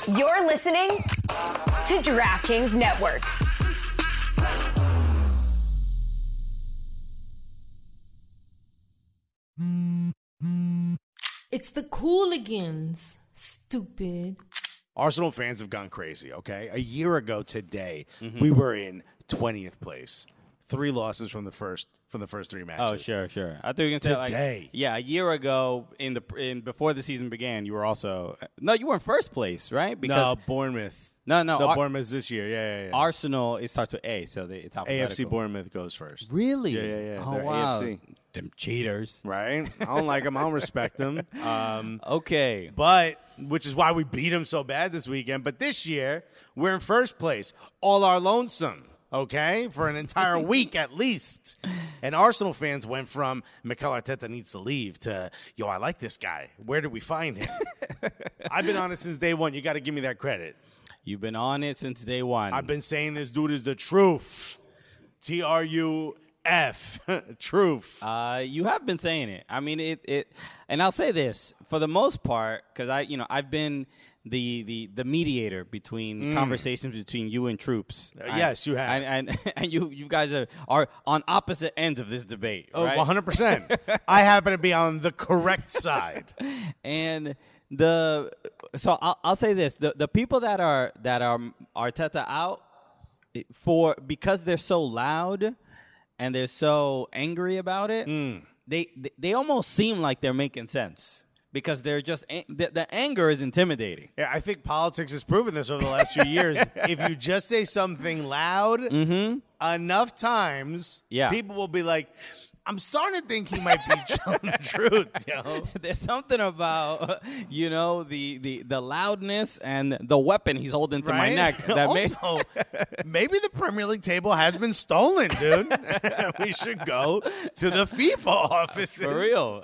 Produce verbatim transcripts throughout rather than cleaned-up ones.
You're listening to DraftKings Network. It's the Cooligans, stupid. Arsenal fans have gone crazy, okay? A year ago today, mm-hmm. we were in twentieth place. Three losses from the first from the first three matches. Oh, sure, sure. I thought you were going to say, like, yeah, a year ago, in the in before the season began, you were also – no, you were in first place, right? Because no, Bournemouth. No, no. No, Ar- Bournemouth this year, yeah, yeah, yeah. Arsenal, it starts with A, so they, it's alphabetical. A F C Bournemouth goes first. Really? Yeah, yeah, yeah. Oh, They're wow. A F C. Them cheaters. Right? I don't like them. I don't respect them. Um, okay. But – which is why we beat them so bad this weekend. But this year, we're in first place. All our lonesome. Okay, for an entire week at least. And Arsenal fans went from Mikel Arteta needs to leave to, yo, I like this guy. Where did we find him? I've been on it since day one. You got to give me that credit. You've been on it since day one. I've been saying this dude is the truth. T R U F. Truth. Uh, you have been saying it. I mean, it, it, and I'll say this for the most part, because I, you know, I've been the the the mediator between mm. conversations between you and troops. Uh, yes, you have, and and, and you you guys are, are on opposite ends of this debate. Oh, right? one hundred percent. I happen to be on the correct side. And the so I'll, I'll say this: the the people that are that are Arteta out for because they're so loud and they're so angry about it, mm. they, they they almost seem like they're making sense. Because they're just the, the anger is intimidating. Yeah, I think politics has proven this over the last few years. If you just say something loud mm-hmm. enough times, yeah. people will be like, I'm starting to think he might be telling the truth, yo. There's something about, you know, the, the, the loudness and the weapon he's holding to right? my neck. That also, may- maybe the Premier League table has been stolen, dude. We should go to the FIFA offices. For real.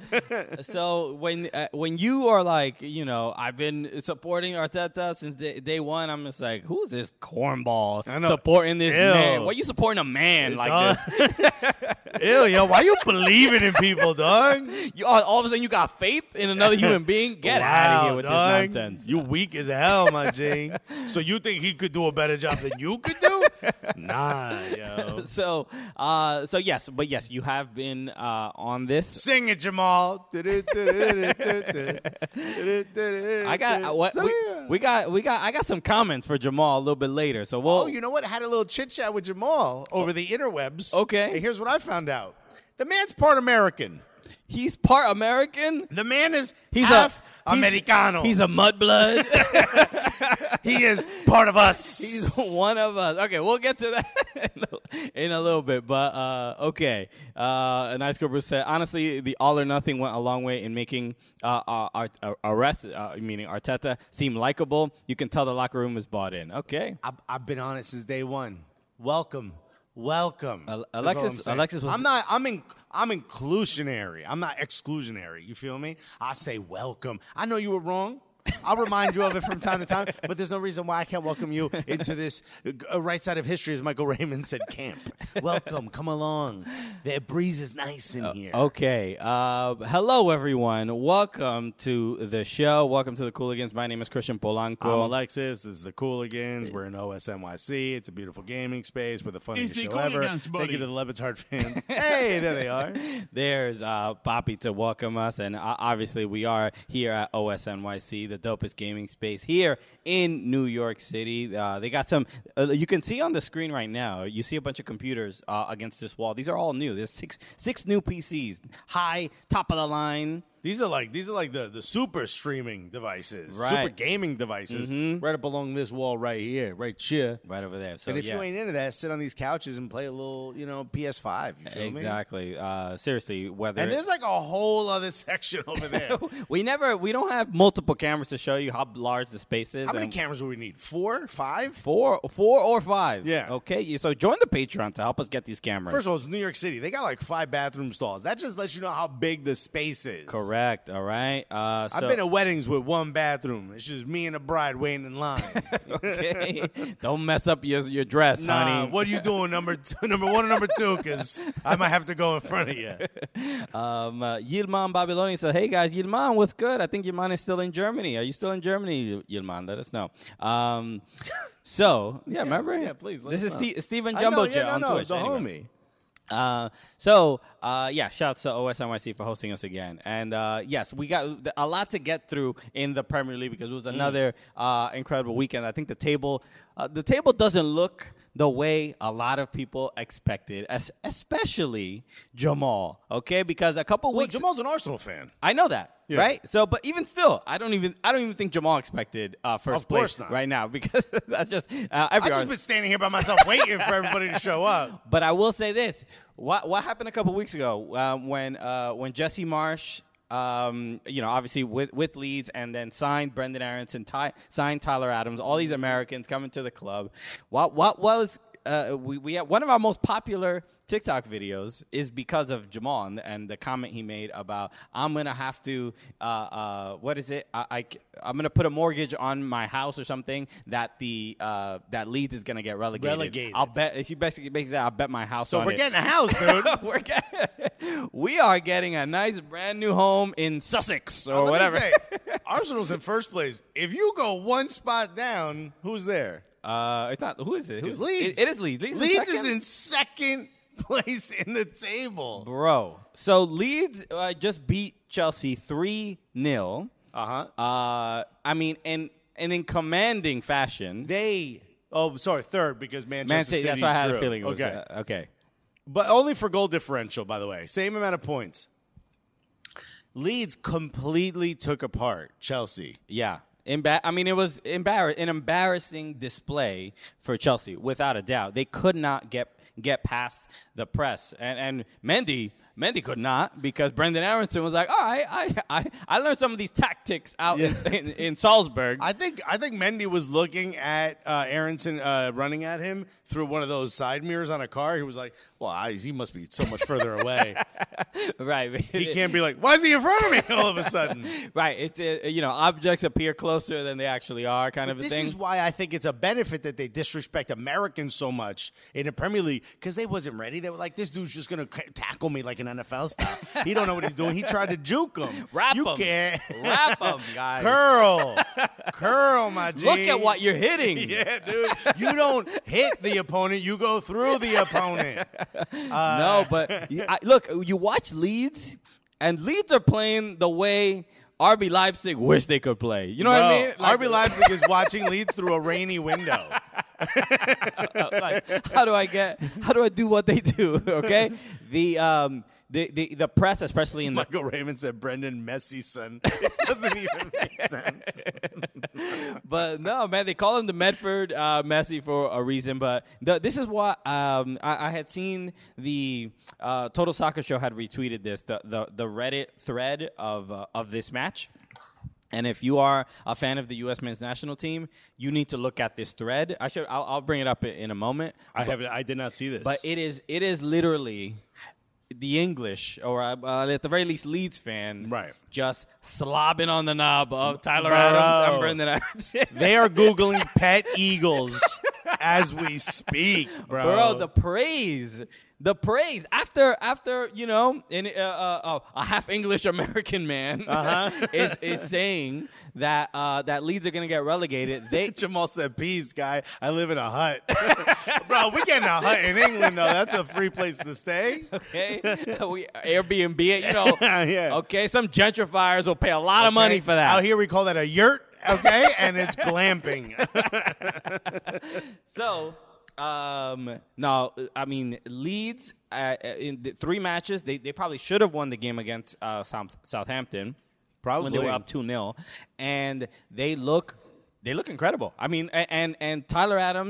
So when uh, when you are like, you know, I've been supporting Arteta since day, day one, I'm just like, who's this cornball supporting this Ew. man? Why are you supporting a man it like does. this? Ew, yo, why you believing in people, dog? You all, all of a sudden you got faith in another human being? Get wow, out of here with dog. this nonsense. You weak as hell, my G. So you think he could do a better job than you could do? Nah, yo. So, uh, so yes, but yes, you have been uh, on this. Sing it, Jamal. I got what we, we got. We got. I got some comments for Jamal a little bit later. So we'll. Oh, you know what? I had a little chit chat with Jamal over the interwebs. Okay. And here's what I found out: the man's part American. He's part American. The man is he's half a, he's, Americano. He's a mudblood. He is part of us. He's one of us. Okay, we'll get to that in a little bit. But, uh, okay. Uh, a nice group said, honestly, the all or nothing went a long way in making uh, our, our arrest, uh, meaning Arteta, seem likable. You can tell the locker room was bought in. Okay. I've, I've been on it since day one. Welcome. Welcome. Uh, Alexis, I'm Alexis was. I'm not. I'm in. I'm inclusionary. I'm not exclusionary. You feel me? I say welcome. I know you were wrong. I'll remind you of it from time to time, but there's no reason why I can't welcome you into this uh, right side of history, as Michael Raymond said, camp. Welcome. Come along. The breeze is nice in uh, here. Okay. Uh, hello, everyone. Welcome to the show. Welcome to the Cooligans. My name is Christian Polanco. I'm Alexis. This is the Cooligans. We're in O S N Y C. It's a beautiful gaming space. We're the funniest show ever. Cooligans, buddy. Thank you to the Levitt's Heart fans. Hey, there they are. There's uh, Poppy to welcome us, and uh, obviously we are here at O S N Y C, the dopest gaming space here in New York City. Uh, they got some, uh, you can see on the screen right now, you see a bunch of computers uh, against this wall. These are all new. There's six six new P Cs, high, top of the line. These are like these are like the, the super streaming devices, right. super gaming devices, mm-hmm. right up along this wall right here, right here, right over there. So and if yeah. you ain't into that, sit on these couches and play a little, you know, P S five. You feel exactly. me? Uh, seriously, whether and there's like a whole other section over there. we never, we don't have multiple cameras to show you how large the space is. How many cameras do we need? Four, five, four, four or five. Yeah. Okay. So join the Patreon to help us get these cameras. First of all, it's New York City. They got like five bathroom stalls. That just lets you know how big the space is. Correct. Correct. All right. Uh, so, I've been to weddings with one bathroom. It's just me and the bride waiting in line. okay. Don't mess up your your dress, Nah, honey. what are you doing, number two, number one and number two? Because I might have to go in front of you. Um, uh, Yilman Babylonian said, "Hey guys, Yilman, what's good? I think Yilman is still in Germany. Are you still in Germany, Yilman? Let us know." Um, so yeah, remember? yeah, please, let This us is know. Ste- Stephen I know, Jumbo yeah, Jet no, on no, Twitch. the Anyway. homie. Uh, so uh, yeah, shouts to O S N Y C for hosting us again. And uh, yes, we got a lot to get through in the Premier League because it was another uh, incredible weekend. I think the table, uh, the table doesn't look the way a lot of people expected, as, especially Jamal. Okay, because a couple Well, weeks, Jamal's an Arsenal fan. I know that, Yeah. right? So, but even still, I don't even, I don't even think Jamal expected uh, first Of course place not. right now because that's just uh, I've every just been standing here by myself waiting for everybody to show up. But I will say this: what what happened a couple weeks ago um, when uh, when Jesse Marsh, um, you know, obviously with with Leeds, and then signed Brendan Aronson, Ty, signed Tyler Adams, all these Americans coming to the club. What what was uh, we we had one of our most popular TikTok videos is because of Jamal and, and the comment he made about I'm gonna have to uh, uh, what is it I, I I'm gonna put a mortgage on my house or something that the uh, that Leeds is gonna get relegated. Relegated. I'll bet she basically makes that I'll bet my house. So on we're it. getting a house, dude. we're getting, we are getting a nice brand new home in Sussex or Now, let me whatever. say, Arsenal's in first place. If you go one spot down, who's there? Uh, it's not. Who is it? Who's It's Leeds. It, it is Leeds. Leeds, Leeds is, is in second place in the table. bro. So Leeds uh, just beat Chelsea three nil. Uh-huh. Uh I mean, and and in commanding fashion. They, oh, sorry, third because Manchester Man City. City That's why I had drew. a feeling it was. Okay. Uh, okay. But only for goal differential, by the way. Same amount of points. Leeds completely took apart Chelsea. Yeah. Emba- I mean, it was embar- an embarrassing display for Chelsea, without a doubt. They could not get get past the press. And and Mendy, Mendy could not because Brendan Aronson was like, all right, I I, I learned some of these tactics out Yeah. in, in, in Salzburg. I think I think Mendy was looking at uh, Aronson uh, running at him through one of those side mirrors on a car. He was like, well, I, he must be so much further away. right. He can't be like, why is he in front of me all of a sudden? Right. It's, uh, you know, objects appear closer than they actually are kind of a This thing. is why I think it's a benefit that they disrespect Americans so much in the Premier League because they wasn't ready. They were like, this dude's just going to tackle me like an N F L style. He don't know what he's doing. He tried to juke him. Wrap you him. can't. Wrap him, guys. Curl. Curl, my G. Look at what you're hitting. Yeah, dude. You don't hit the opponent. You go through the opponent. Uh, No, but I, look, you watch Leeds, and Leeds are playing the way R B Leipzig wish they could play. You know what I Bro, mean? R B Leipzig is watching Leeds through a rainy window. like, how do I get? How do I do what they do? Okay, the um, the the, the press, especially in the Michael Raymond said Brendan Messi's son. It doesn't even make sense. but no, man, they call him the Medford uh, Messi for a reason. But the, this is what um, I, I had seen. The uh, Total Soccer Show had retweeted this, the the, the Reddit thread of uh, of this match. And if you are a fan of the U S men's national team, you need to look at this thread. I should. I'll, I'll bring it up in a moment. I have. I did not see this. But it is it is literally the English, or uh, at the very least Leeds fan, Right. just slobbing on the knob of Tyler Bro. Adams and Brendan Aronson. they are Googling pet eagles as we speak, bro. Bro, the praise. The praise after after you know in, uh, uh, uh, a half English American man Uh-huh. is is saying that uh, that Leeds are gonna get relegated. They Jamal said, peace, guy. I live in a hut. Bro, we getting a hut in England, though. That's a free place to stay. okay we Airbnb it, you know. Yeah. Okay, some gentrifiers will pay a lot of money Okay? for that. Out here, we call that a yurt, okay? And it's glamping. So, um, no, I mean, Leeds, uh, in the three matches, they, they probably should have won the game against uh, South, Southampton. Probably. When they were up two nil. And they look... They look incredible. I mean, a- and and Tyler Adams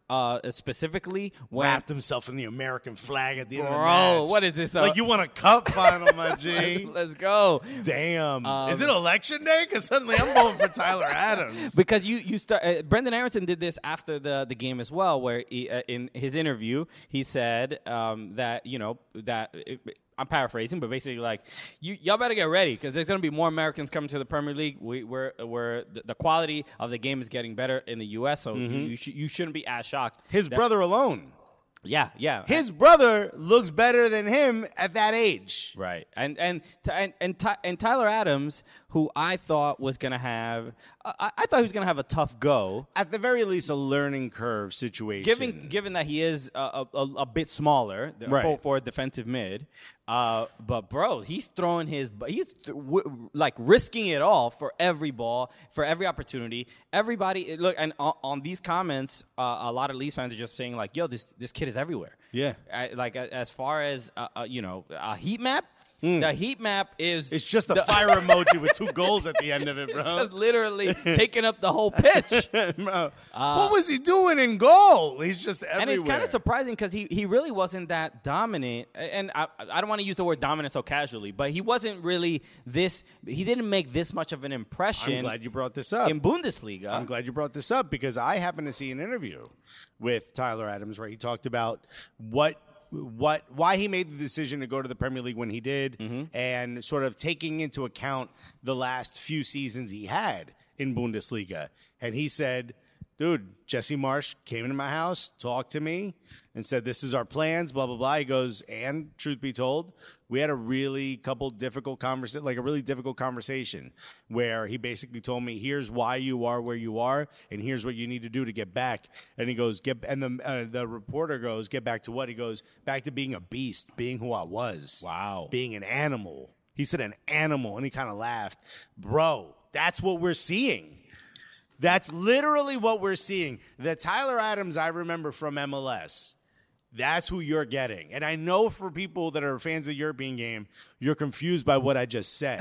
uh, specifically when Wrapped himself in the American flag at the end of the Bro, match. what is this, uh, Like you won a cup final, my G. let's go. Damn. Um, is it election day? Because suddenly I'm voting for Tyler Adams. Because you you start. Uh, Brendan Aronson did this after the, the game as well, where he, uh, in his interview he said um, that you know that it, I'm paraphrasing, but basically like you y'all better get ready because there's going to be more Americans coming to the Premier League. We, we're we're the, the quality of the game is getting better in the U S, so Mm-hmm. you you, sh- you shouldn't be as shocked. His that- brother alone. yeah, yeah, His brother looks better than him at that age. right, and and and and, Ty, and Tyler Adams, who I thought was going to have, I, I thought he was going to have a tough go. At the very least, a learning curve situation. Given given that he is a, a, a bit smaller th- Right. for, for a defensive mid, uh, but bro, he's throwing his he's th- w- like risking it all for every ball, for every opportunity. Everybody look and on, on these comments, uh, a lot of Leeds fans are just saying like, "Yo, this this kid is everywhere." Yeah. I, like a- as far as uh, uh, you know, a heat map. The heat map is It's just a the- fire emoji with two goals at the end of it, bro. just literally taking up the whole pitch. Bro, what was he doing in goal? He's just everywhere. And it's kind of surprising because he, he really wasn't that dominant. And I, I don't want to use the word dominant so casually, but he wasn't really this. He didn't make this much of an impression I'm glad you brought this up. in Bundesliga. I'm glad you brought this up because I happened to see an interview with Tyler Adams where he talked about what what why he made the decision to go to the Premier League when he did and sort of taking into account the last few seasons he had in Bundesliga. And he said, dude, Jesse Marsch came into my house, talked to me, and said, this is our plans, blah, blah, blah. He goes, and truth be told, we had a really couple difficult conversation, like a really difficult conversation where he basically told me, here's why you are where you are, and here's what you need to do to get back. And he goes, get, and the, uh, the reporter goes, get back to what? He goes, back to being a beast, being who I was. Wow. Being an animal. He said an animal, and he kind of laughed. Bro, that's what we're seeing. That's literally what we're seeing. The Tyler Adams I remember from M L S, that's who you're getting. And I know for people that are fans of the European game, you're confused by what I just said.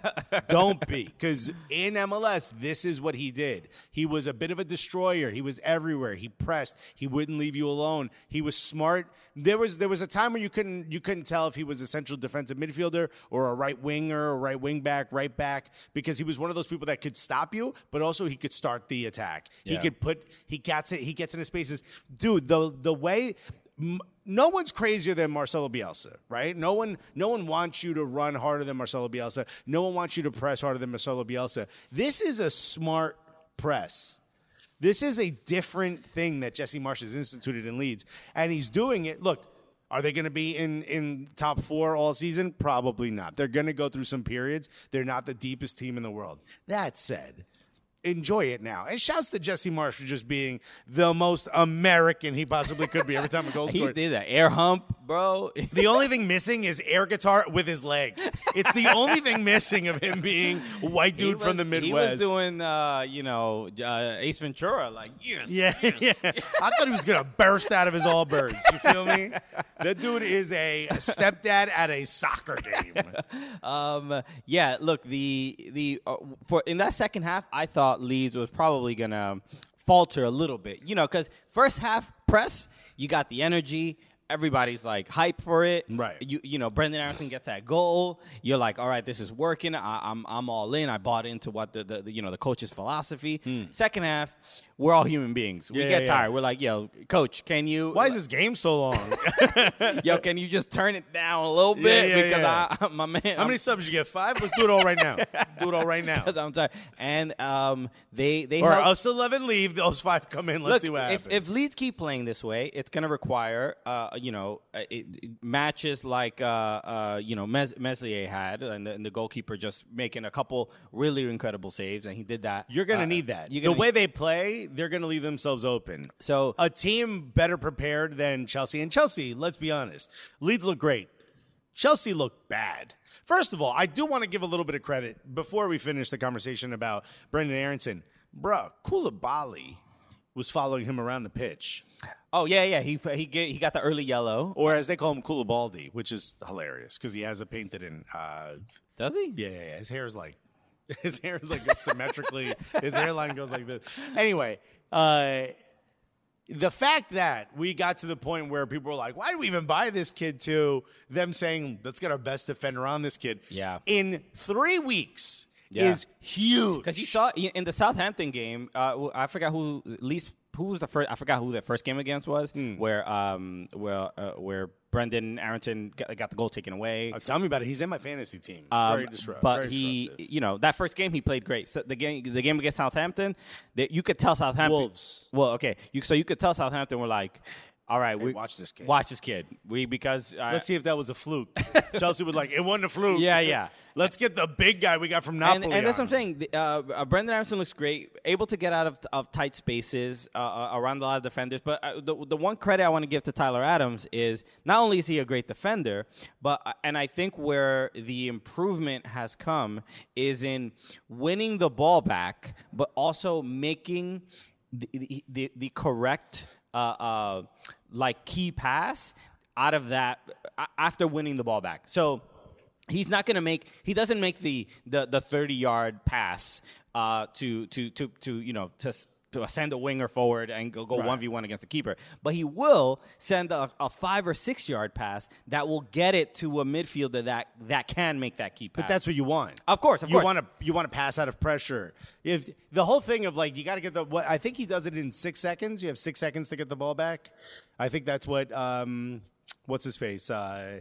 Don't be, because in M L S, this is what he did. He was a bit of a destroyer. He was everywhere. He pressed. He wouldn't leave you alone. He was smart. There was there was a time where you couldn't you couldn't tell if he was a central defensive midfielder or a right winger or right wing back, right back, because he was one of those people that could stop you, but also he could start the attack. He Yeah. could put he gets it. He gets into spaces, dude. The the way. No one's crazier than Marcelo Bielsa, right? No one, no one wants you to run harder than Marcelo Bielsa. No one wants you to press harder than Marcelo Bielsa. This is a smart press. This is a different thing that Jesse Marsch has instituted in Leeds, and he's doing it. Look, are they going to be in, in top four all season? Probably not. They're going to go through some periods. They're not the deepest team in the world. That said, enjoy it now. And shouts to Jesse Marsch for just being the most American he possibly could be every time a goal He scored. did that air hump, bro. The only thing missing is air guitar with his leg. It's the only thing missing of him being a white dude He from was- the Midwest. He was doing, uh, you know, uh, Ace Ventura, like, yes. Yeah, yeah. I thought he was gonna burst out of his Allbirds. You feel me? That dude is a stepdad at a soccer game. Um, yeah, look, the the uh, for in that second half, I thought Leeds was probably gonna falter a little bit, you know, because first half press, you got the energy. Everybody's like hype for it, Right. You you know, Brendan Aronson gets that goal. You're like, all right, this is working. I, I'm I'm all in. I bought into what the, the, the you know the coach's philosophy. Second half, we're all human beings. We Hmm. Yeah, get yeah, tired. yeah. We're like, yo, coach, can you? Why is this game so long? Yo, can you just turn it down a little Yeah, bit yeah, because yeah. I, my man. How many subs you get? Five? Let's do it all right now. Do it all right now. Because I'm tired. And um, they they Or held- us eleven leave. Those five come in. Let's look, see what if, happens. if Leeds keep playing this way, it's going to require, uh, you know, uh, it, it- matches like, uh, uh, you know, Mes- Meslier had, and the, and the goalkeeper just making a couple really incredible saves, and he did that. You're going to Uh, need that. you're The gonna way need- they play, they're going to leave themselves open. So A team better prepared than Chelsea. And Chelsea, let's be honest, Leeds look great. Chelsea looked bad. First of all, I do want to give a little bit of credit before we finish the conversation about Brendan Aronson. Bruh, Koulibaly was following him around the pitch. oh yeah, yeah, he he get, he got the early yellow. Or as they call him, Koulibaldi, which is hilarious because he has it painted in. Uh, Does he? yeah, yeah, yeah, his hair is like, his hair is like symmetrically. His hairline goes like this. Anyway, uh, the fact that we got to the point where people were like, why do we even buy this kid, to them saying, let's get our best defender on this kid. Yeah. In three weeks Yeah. is huge. Because you saw in the Southampton game, uh, I forgot who at least who was the first. I forgot who the first game against was, Hmm. where um where uh, where Brendan Arrington got, got the goal taken away. Oh, tell me about it. He's in my fantasy team. It's Um, very disrupt- but very he, disruptive. you know, that first game he played great. So the game, the game against Southampton, that you could tell Southampton. Wolves. Well, okay, you so you could tell Southampton were like, all right, we watch this kid. Watch this kid. We because uh, Let's see if that was a fluke. Chelsea was like, it wasn't a fluke. Yeah, yeah. Let's get the big guy we got from Napoli. And, and that's what on. I'm saying. The, uh, uh, Brendan Armstrong looks great, able to get out of, of tight spaces uh, uh, around a lot of defenders. But uh, the, the one credit I want to give to Tyler Adams is not only is he a great defender, but uh, and I think where the improvement has come is in winning the ball back, but also making the the, the, the correct uh, uh, like key pass out of that uh, after winning the ball back. So. He's not going to make. He doesn't make the the the thirty yard pass uh, to to to to you know to. to send a winger forward and go go one v one against the keeper. But he will send a, a five or six yard pass that will get it to a midfielder that that can make that key pass. But that's what you want. Of course, of you course. want to you want to pass out of pressure. If the whole thing of like you got to get the what I think he does it in six seconds. You have six seconds to get the ball back. I think that's what um what's his face uh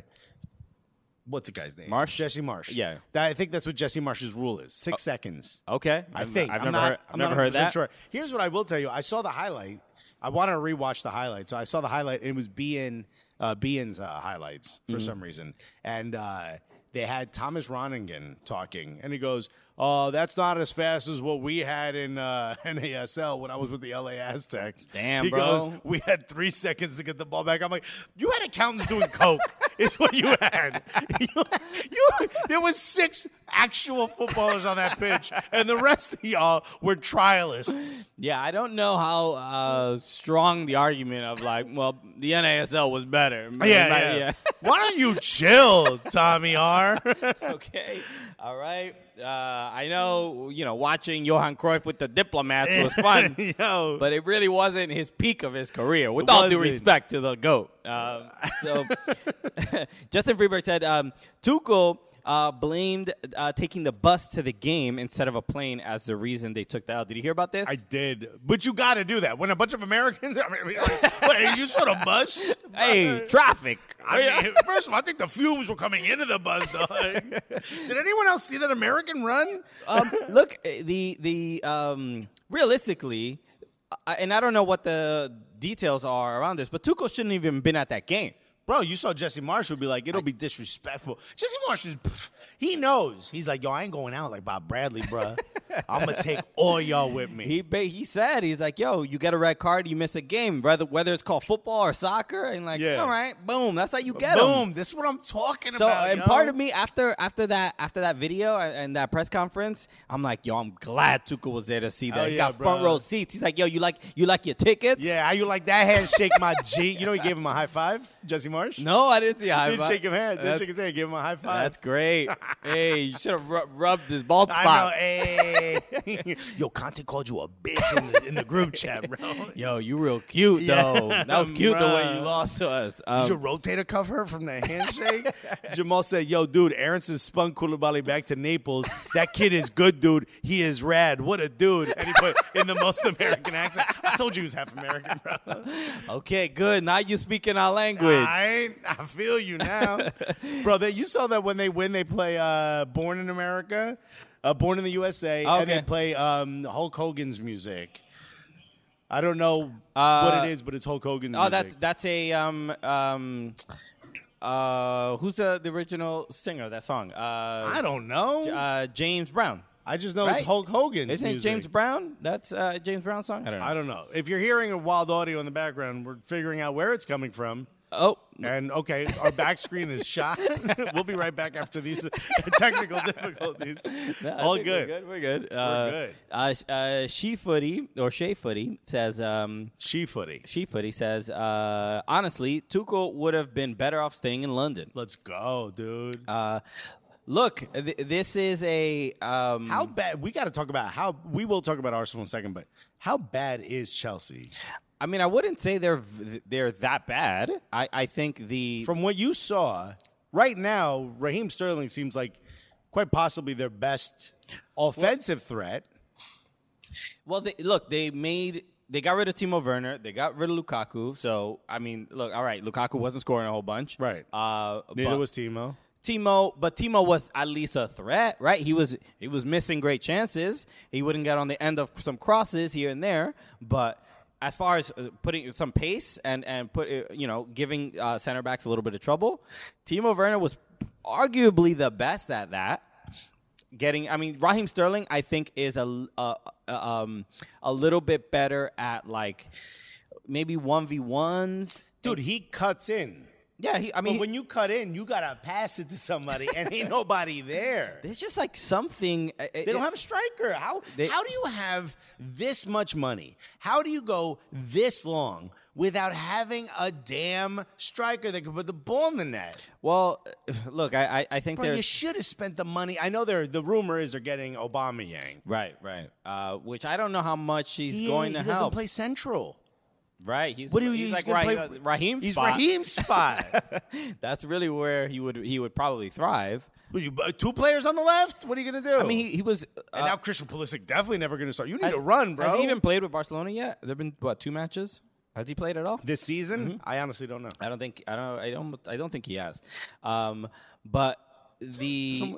What's the guy's name? Marsh? Jesse Marsh. Yeah. That, I think that's what Jesse Marsh's rule is. Six seconds. Okay. I I've- think. I've I'm never not, heard- I'm never not heard one hundred percent that. Sure. Here's what I will tell you. I saw the highlight. I want to rewatch the highlight. So I saw the highlight. And it was Bean, uh, Bean's uh, highlights for Mm-hmm. some reason. And uh, they had Thomas Ronningen talking. And he goes, oh, that's not as fast as what we had in uh, N A S L when I was with the L A Aztecs. Damn, he bro. goes, we had three seconds to get the ball back. I'm like, you had accountants doing coke. Is what you had. you, you, there was six actual footballers on that pitch, and the rest of y'all were trialists. Yeah, I don't know how uh, strong the argument of like, well, the N A S L was better. Yeah, yeah. Why don't you chill, Tommy R? Okay. All right. Uh, I know, you know, watching Johan Cruyff with the Diplomats was fun, Yo. but it really wasn't his peak of his career, with all due wasn't. respect to the GOAT. Uh, so Justin Freeberg said, um, Tuchel uh, blamed uh, taking the bus to the game instead of a plane as the reason they took the L. Did you hear about this? I did, but you got to do that when a bunch of Americans. I mean, like, what, you saw the bus? Hey, traffic. I mean, first of all, I think the fumes were coming into the bus, dog. Did anyone else see that American run? um, look, the the um, realistically, I, and I don't know what the details are around this, but Tuchel shouldn't even been at that game. Bro, you saw Jesse Marsh would be like, it'll be disrespectful. Jesse Marsh is, pff, he knows. He's like, yo, I ain't going out like Bob Bradley, bro. I'm going to take all y'all with me. He ba- he said, he's like, yo, you get a red card, you miss a game, whether whether it's called football or soccer, and like, Yeah. all right, boom, that's how you get 'em. Boom, this is what I'm talking So, about, and yo. part of me after after that after that video and, and that press conference, I'm like, yo, I'm glad Tuchel was there to see that. Hell He yeah, got front bro. row seats. He's like, yo, you like you like your tickets? Yeah, how you like that handshake, my G? You know he gave him a high five, Jesse Marsh? No, I didn't see a high Didn't five. shake him hand. Didn't That's- shake his hand. Give him a high five. That's great. Hey, you should have ru- rubbed his bald I know. spot. Hey. Yo, Conte called you a bitch in the, in the group chat, bro. Yo, you real cute Yeah, though. That was cute the way bruh. you lost to us. Did Um, your rotator cuff her from the handshake? Jamal said, yo, dude, Aronson spun Koulibaly back to Naples. That kid is good, dude. He is rad. What a dude. And he put in the most American accent. I told you he was half American, bro. okay, good. Now you speaking our language. I, I feel you now. Bro, they, you saw that when they win, they play uh, Born in America, uh, Born in the U S A, Oh, and they okay. play um, Hulk Hogan's music. I don't know Uh, what it is, but it's Hulk Hogan's oh, music. that that's a um um uh who's the, the original singer of that song? Uh, I don't know. uh James Brown. I just know right? it's Hulk Hogan's Isn't it music. James Brown? That's uh, James Brown's song. I don't know. I don't know. If you're hearing a wild audio in the background, we're figuring out where it's coming from. oh. And, okay, our back screen is shot. We'll be right back after these technical difficulties. No, I All think good. We're good. We're good. Uh, good. Uh, sh- uh, She Footy or Shea Footy says. Um, She footy. She Footy says. Uh, honestly, Tuchel would have been better off staying in London. Let's go, dude. Uh, look, th- this is a. Um, How bad? We got to talk about how we will talk about Arsenal in a second, but how bad is Chelsea? I mean, I wouldn't say they're they're that bad. I, I think the From what you saw, right now, Raheem Sterling seems like quite possibly their best offensive threat. well, they, look, they made they got rid of Timo Werner, they got rid of Lukaku. So I mean, look, all right, Lukaku wasn't scoring a whole bunch, Right. Uh, Neither but was Timo. Timo, but Timo was at least a threat, right? He was he was missing great chances. He wouldn't get on the end of some crosses here and there, but as far as uh, putting some pace and and put uh, you know giving uh, center backs a little bit of trouble, Timo Werner was arguably the best at that. Getting, I mean, Raheem Sterling, I think, is a a, a, um, a little bit better at like maybe one v ones. Dude, he cuts in. Yeah, he, I mean, But when you cut in, you got to pass it to somebody, and ain't nobody there. there's just like something. uh, They don't have a striker. How They- how do you have this much money? How do you go this long without having a damn striker that can put the ball in the net? Well, look, I I, I think Bro, you there's should have spent the money. I know they're, the rumor is they're getting Aubameyang. right, right. Uh, which I don't know how much he's He, going he to doesn't help. play central. Right, he's What do you? he's, he's like gonna Raheem, play, Raheem's He's spot. Raheem's spot. That's really where he would he would probably thrive. What, you, two players on the left. What are you gonna do? I mean, he, he was. Uh, and now Christian Pulisic definitely never gonna start. You need has, to run, bro. Has he even played with Barcelona yet? There've been what two matches? Has he played at all? this season? Mm-hmm. I honestly don't know. I don't think I don't I don't I don't think he has. Um, but the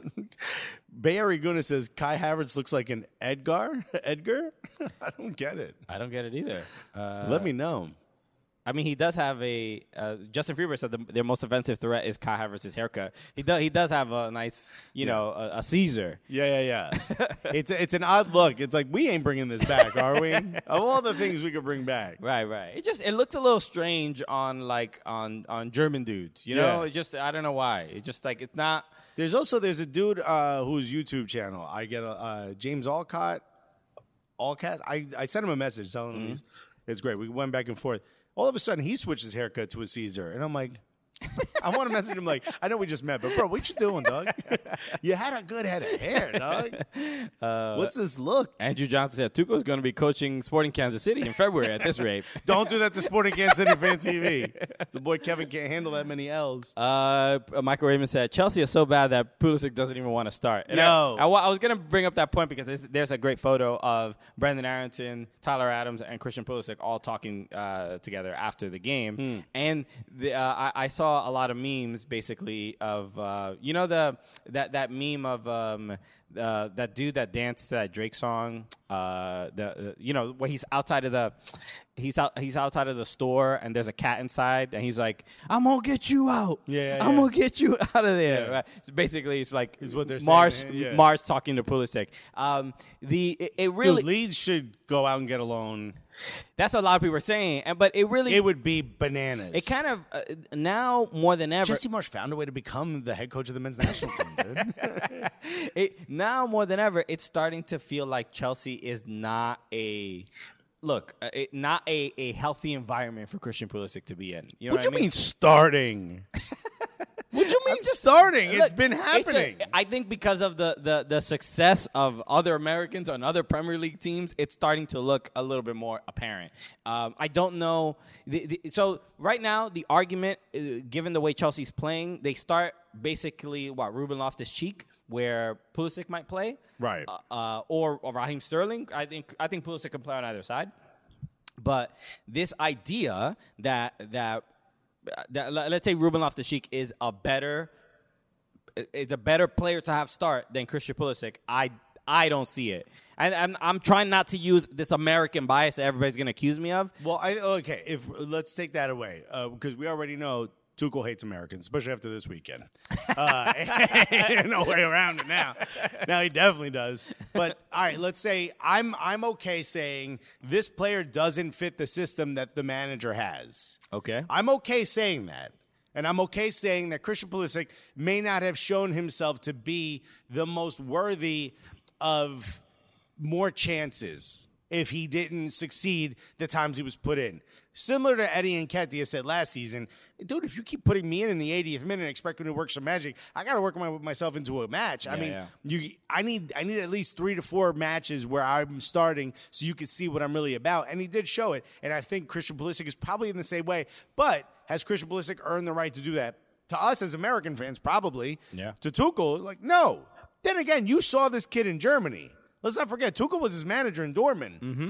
Bay Guna says Kai Havertz looks like an Edgar. Edgar? I don't get it. I don't get it either. Uh, Let me know. I mean, he does have a. Uh, Justin Freeberg said the, their most offensive threat is Kai Havertz's haircut. He does. He does have a nice, you know, a, a Caesar. Yeah, yeah, yeah. it's it's an odd look. It's like we ain't bringing this back, are we? Of all the things we could bring back, Right, right. It just it looked a little strange on like on on German dudes. You know, Yeah. it just I don't know why. It's just like it's not. there's also there's a dude uh, whose YouTube channel I get a uh, James Alcott. Alcott. I I sent him a message telling him he's, it's great. We went back and forth. All of a sudden, he switched his haircut to a Caesar, and I'm like, I want to message him like, I know we just met, but bro, what you doing, dog? You had a good head of hair, dog. Uh, What's this look? Andrew Johnson said Tuco's going to be coaching Sporting Kansas City in February at this rate. Don't do that to Sporting Kansas City Fan T V. The boy Kevin can't handle that many L's. Uh, Michael Raymond said Chelsea is so bad that Pulisic doesn't even want to start. And No. I, I, wa- I was going to bring up that point because there's, there's a great photo of Brendan Arrington, Tyler Adams, and Christian Pulisic all talking uh, together after the game. And the, uh, I, I saw a lot of memes basically of uh, you know the that that meme of um, uh, that dude that danced to that Drake song. Uh, the uh, you know where he's outside of the. He's out. He's outside of the store, and there's a cat inside, and he's like, "I'm gonna get you out. Yeah, I'm yeah. gonna get you out of there." Yeah. Right? So basically, it's like Is what they're saying, Mars. yeah. Mars talking to Pulisic. Um, the it, it really Dude, Leeds should go out and get a loan. that's what a lot of people are saying, and but it really It would be bananas. it kind of uh, now more than ever. Jesse Marsh found a way to become the head coach of the men's national team, dude. it, now more than ever, it's starting to feel like Chelsea is not a look, uh, it, not a, a healthy environment for Christian Pulisic to be in. You know What what, do you I mean starting? What you mean starting? It's Look, been it's a- happening. I think because of the, the, the success of other Americans on other Premier League teams, it's starting to look a little bit more apparent. Um, I don't know. The, the, so right now, the argument, uh, given the way Chelsea's playing, they start basically what Ruben Loftus-Cheek, where Pulisic might play, Right. Uh, uh, or, or Raheem Sterling. I think I think Pulisic can play on either side. But this idea that that that let's say Ruben Loftus-Cheek is a better is a better player to have start than Christian Pulisic, I I don't see it. And I'm, I'm trying not to use this American bias that everybody's going to accuse me of. Well, I okay. If let's take that away because we already know Tuchel hates Americans, especially after this weekend. Uh, no way around it now. Now he definitely does. But all right, let's say I'm I'm okay saying this player doesn't fit the system that the manager has. Okay. I'm okay saying that. And I'm okay saying that Christian Pulisic may not have shown himself to be the most worthy of more chances. if he didn't succeed the times he was put in. Similar to Eddie Nketiah said last season, dude, if you keep putting me in in the eightieth minute and expect me to work some magic, I got to work my, myself into a match. I Yeah, mean, yeah. you, I need I need at least three to four matches where I'm starting so you can see what I'm really about. And he did show it. And I think Christian Pulisic is probably in the same way. But has Christian Pulisic earned the right to do that? To us as American fans, probably. Yeah. To Tuchel, like, no. Then again, you saw this kid in Germany. Let's not forget, Tuchel was his manager in Dortmund. Mm-hmm.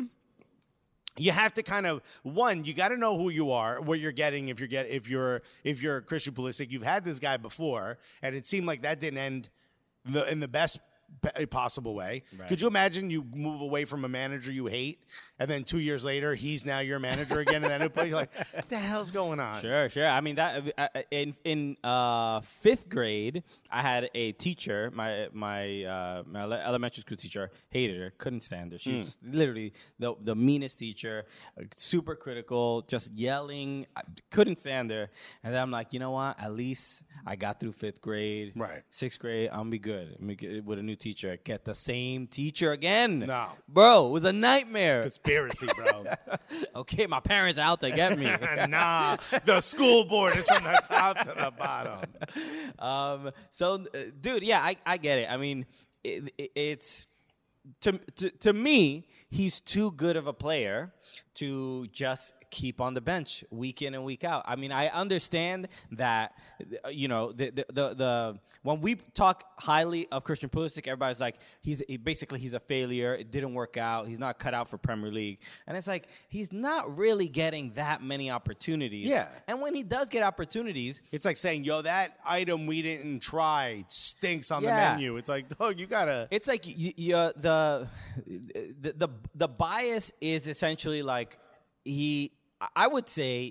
You have to kind of one. You got to know who you are, what you're getting. If you're get if you're if you're Christian Pulisic, you've had this guy before, and it seemed like that didn't end the, in the best possible way. Right. Could you imagine you move away from a manager you hate, and then two years later he's now your manager again in that new place? You're like, what the hell's going on? Sure, sure. I mean that uh, in in uh, fifth grade, I had a teacher. My my uh, my ele- elementary school teacher hated her, couldn't stand her. She Mm. was just literally the the meanest teacher, uh, super critical, just yelling. I couldn't stand her. And then I'm like, you know what? At least I got through fifth grade. Right. Sixth grade, I'm gonna be good. I'm gonna get with a new teacher. Get the same teacher again. No. Bro, it was a nightmare. Conspiracy, bro. Okay, my parents are out to get me. Nah, the school board is from the top to the bottom. Um, so, uh, dude, yeah, I, I get it. I mean, it, it, it's to, to to me, he's too good of a player to just keep on the bench week in and week out. I mean, I understand that, uh, you know, the the the, the when we talk highly of Christian Pulisic, everybody's like, he's he, basically he's a failure. It didn't work out. He's not cut out for Premier League, and it's like he's not really getting that many opportunities. Yeah. And when he does get opportunities, It's like saying, yo, that item we didn't try stinks on Yeah. the menu. It's like, oh, you gotta. it's like you, you, uh, the, the the the bias is essentially like he. I would say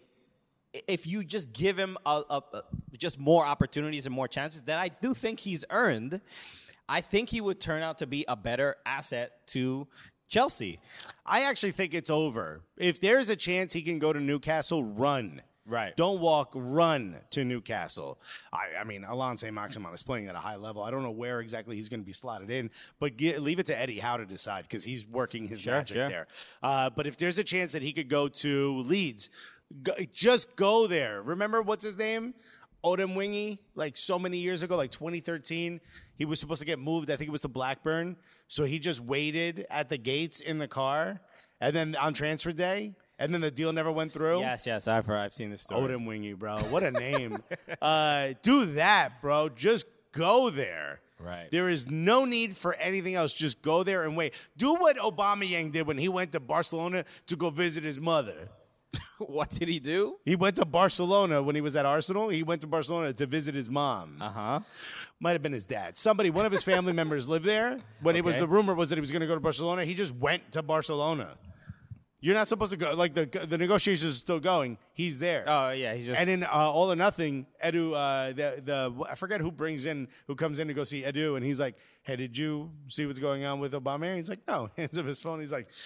if you just give him a, a, a, just more opportunities and more chances, then I do think he's earned. I think he would turn out to be a better asset to Chelsea. I actually think it's over. If there's a chance he can go to Newcastle, run. Right. Don't walk, run to Newcastle. I, I mean, Allan Saint-Maximin is playing at a high level. I don't know where exactly he's going to be slotted in, but get, leave it to Eddie Howe to decide because he's working his Sure, magic sure. there. Uh, but if there's a chance that he could go to Leeds, go, just go there. Remember, what's his name? Odem Wingy, like so many years ago, like twenty thirteen, he was supposed to get moved. I think it was to Blackburn. So he just waited at the gates in the car. And then on transfer day, and then the deal never went through. Yes, yes, I've heard, I've seen this story. Odem Wingy, bro. What a name. uh, do that, bro. Just go there. Right. There is no need for anything else. Just go there and wait. Do what Aubameyang did when he went to Barcelona to go visit his mother. What did he do? He went to Barcelona when he was at Arsenal. He went to Barcelona to visit his mom. Uh huh. Might have been his dad. Somebody, one of his family members lived there. When it was Okay. the rumor was that he was going to go to Barcelona, he just went to Barcelona. You're not supposed to go. Like the the negotiations are still going. He's there. Oh yeah, he's just. And in uh, All or Nothing, Edu, uh, the the I forget who brings in who comes in to go see Edu, and he's like, "Hey, did you see what's going on with Obama?" He's like, "No." Hands up his phone. He's like,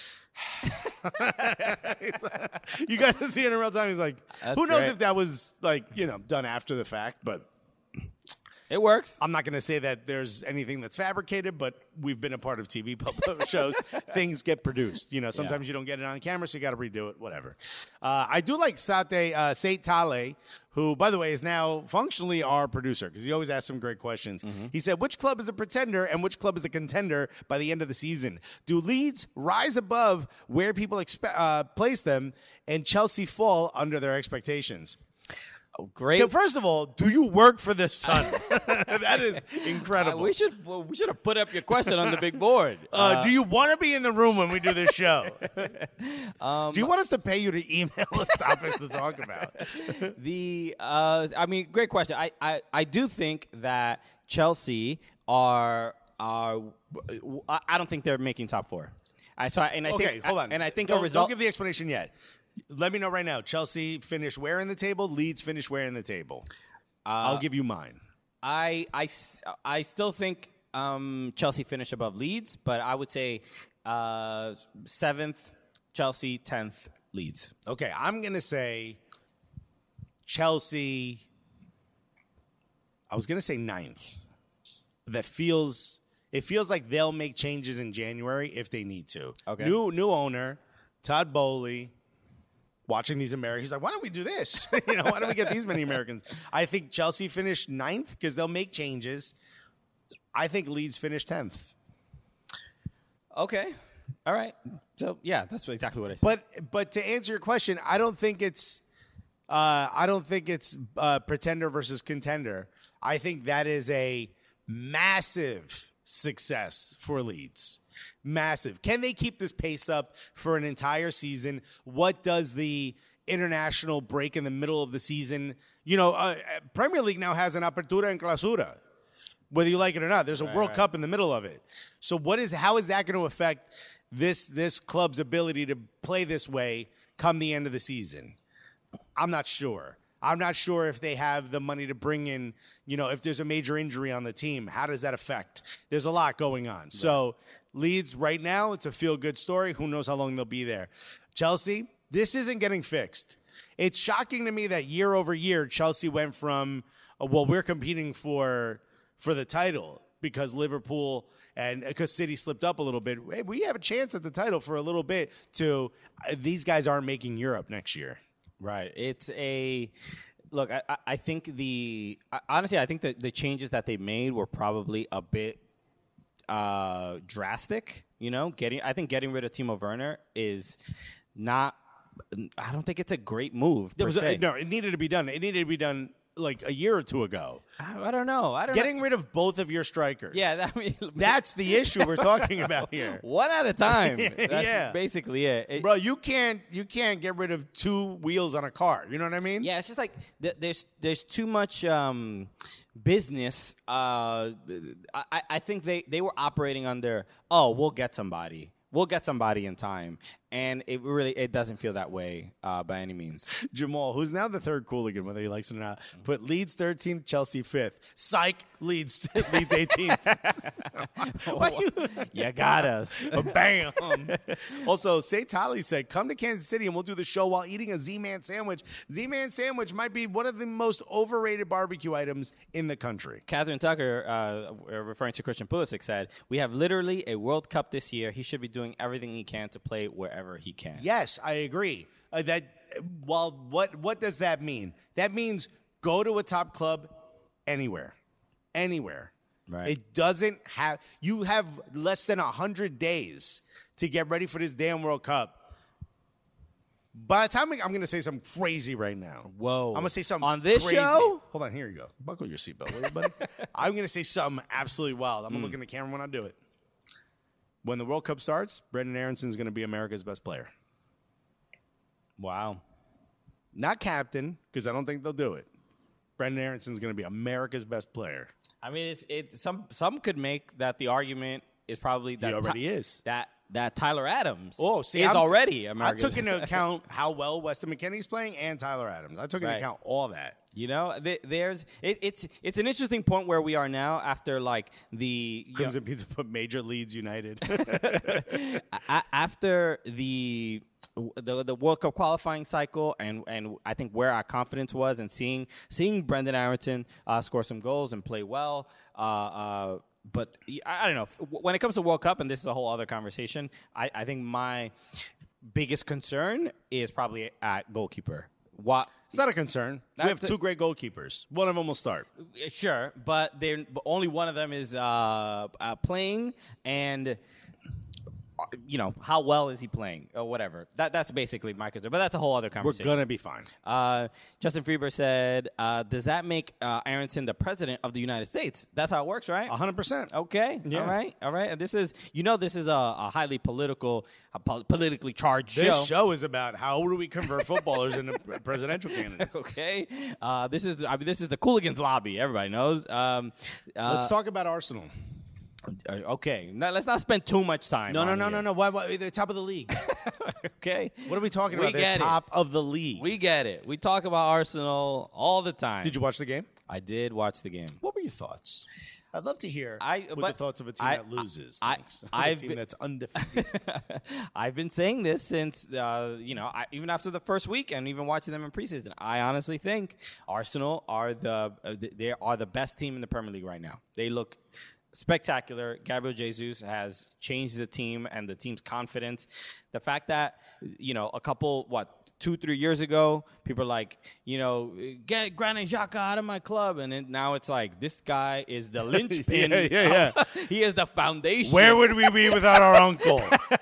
He's like- "You got to see it in real time." He's like, That's "Who knows great. if that was like you know done after the fact?" But it works. I'm not going to say that there's anything that's fabricated, but we've been a part of T V pub- shows. Things get produced. You know, sometimes you don't get it on camera, so you got to redo it, whatever. Uh, I do like Sate, uh, Sate Tale, who, by the way, is now functionally our producer because he always asks some great questions. He said, which club is a pretender and which club is a contender by the end of the season? Do Leeds rise above where people expe- uh, place them and Chelsea fall under their expectations? Great. So first of all, do you work for the Sun? That is Uh, incredible. we should well, we should have put up your question on the big board. Uh, do you want to be in the room when we do this show? Um, do you want us to pay you to email us topics to talk about? The uh, I mean, great question. I, I, I do think that Chelsea are are I I don't think they're making top four. I so I, and I Okay, think hold on. and I think don't, a result. Don't give the explanation yet. Let me know right now. Chelsea finish where in the table? Leeds finish where in the table? I'll give you mine. I, I, s- I still think um, Chelsea finish above Leeds, but I would say uh, seventh Chelsea, tenth Leeds. Okay, I'm going to say Chelsea. I was going to say ninth. That feels It feels like they'll make changes in January if they need to. Okay. New new owner, Todd Bowley, watching these Americans. He's like, why don't we do this? you know, why don't we get these many Americans? I think Chelsea finished ninth because they'll make changes. I think Leeds finished tenth. Okay. All right. So, yeah, that's exactly what I said. But but to answer your question, I don't think it's uh, I don't think it's uh, pretender versus contender. I think that is a massive success for Leeds. Massive. Can they keep this pace up for an entire season? What does the international break in the middle of the season? You know, uh, Premier League now has an apertura and clausura, whether you like it or not. There's a right, World right. Cup in the middle of it. So what is how is that going to affect this this club's ability to play this way come the end of the season? I'm not sure. I'm not sure if they have the money to bring in, you know, if there's a major injury on the team, how does that affect? There's a lot going on. Right. So Leeds right now, it's a feel-good story. Who knows how long they'll be there. Chelsea, this isn't getting fixed. It's shocking to me that year over year, Chelsea went from, uh, well, we're competing for for the title because Liverpool and because City slipped up a little bit. Hey, we have a chance at the title for a little bit to uh, these guys aren't making Europe next year. Right. It's a look. I, I think the I, honestly, I think that the changes that they made were probably a bit uh, drastic. You know, getting I think getting rid of Timo Werner is not. I don't think it's a great move. There Per was se. a, no, it needed to be done. It needed to be done like a year or two ago. I, I don't know. I don't Getting know. rid of both of your strikers. Yeah, that, I mean, That's the issue we're talking about here. one at a time. That's Yeah. basically it. It- Bro, you can't you can't get rid of two wheels on a car. You know what I mean? Yeah, it's just like th- there's there's too much um, business. Uh, I, I think they, they were operating under, oh, we'll get somebody. We'll get somebody in time. And it really it doesn't feel that way uh, by any means. Jamal, who's now the third Cooligan, whether he likes it or not, put Leeds thirteenth, Chelsea fifth. Psych, Leeds Leeds eighteenth. Why you- You got us. Bam. Also, Say Tali said, come to Kansas City and we'll do the show while eating a Z-Man sandwich. Z-Man sandwich might be one of the most overrated barbecue items in the country. Catherine Tucker, uh, referring to Christian Pulisic, said, we have literally a World Cup this year. He should be doing everything he can to play wherever he can. Yes, I agree. Uh, that well, what what does that mean? That means go to a top club anywhere, anywhere. Right. It doesn't have. You have less than a hundred days to get ready for this damn World Cup. By the time we, I'm going to say something crazy right now. Whoa. I'm going to say something On this crazy. show? Hold on, here you go. Buckle your seatbelt, will you, buddy? I'm going to say something absolutely wild. I'm going to look in the camera when I do it. When the World Cup starts, Brendan Aronson is going to be America's best player. Wow. Not captain, because I don't think they'll do it. Brendan Aronson is going to be America's best player. I mean, it's it. Some some could make that the argument is probably that He already Ty- is. that that Tyler Adams. Oh, see, is I'm- already I America's. took into account how well Weston McKennie's playing and Tyler Adams. I took into Right. account all that. You know, th- there's it, it's it's an interesting point where we are now after like the you know, Crimson Pizza put Major Leeds United. a- after the, the the World Cup qualifying cycle, and, and I think where our confidence was, and seeing seeing Brendan Aronson uh, score some goals and play well. Uh, uh, but I, I don't know when it comes to World Cup, and this is a whole other conversation. I, I think my biggest concern is probably at goalkeeper. What? It's not a concern. We have That's a- two great goalkeepers. One of them will start. Sure, but they're but only one of them is uh, uh, playing, and uh, you know how well is he playing or whatever. That that's basically my concern. But that's a whole other We're conversation. going to be fine. Uh, Justin Freeber said, uh, "Does that make uh, Aronson the president of the United States? That's how it works, right?" one hundred percent. Okay. Yeah. All right. All right. And this is, you know, this is a, a highly political, a pol- politically charged This show. show is about how do we convert footballers into presidential candidates. Okay. Uh, this is, I mean, this is the Cooligans lobby. Everybody knows. Um, uh, Let's talk about Arsenal. Uh, okay, now, let's not spend too much time. No, no, on no, here. no, no. Why, why? They're top of the league. Okay, What are we talking We about? They're get it. top of the league. we get it. We talk about Arsenal all the time. Did you watch the game? I did watch the game. What were your thoughts? I'd love to hear I- what the but thoughts of a team I- that loses. I- thinks. I've a team been- that's undefeated. I've been saying this since, uh, you know, I, even after the first week and even watching them in preseason. I honestly think Arsenal are the uh, th- they are the best team in the Premier League right now. They look spectacular. Gabriel Jesus has changed the team and the team's confidence. The fact that, you know, a couple, what, two, three years ago, people are like, you know, get Granit Xhaka out of my club. And then now it's like, this guy is the linchpin. yeah, yeah, yeah. He is the foundation. Where would we be without our uncle?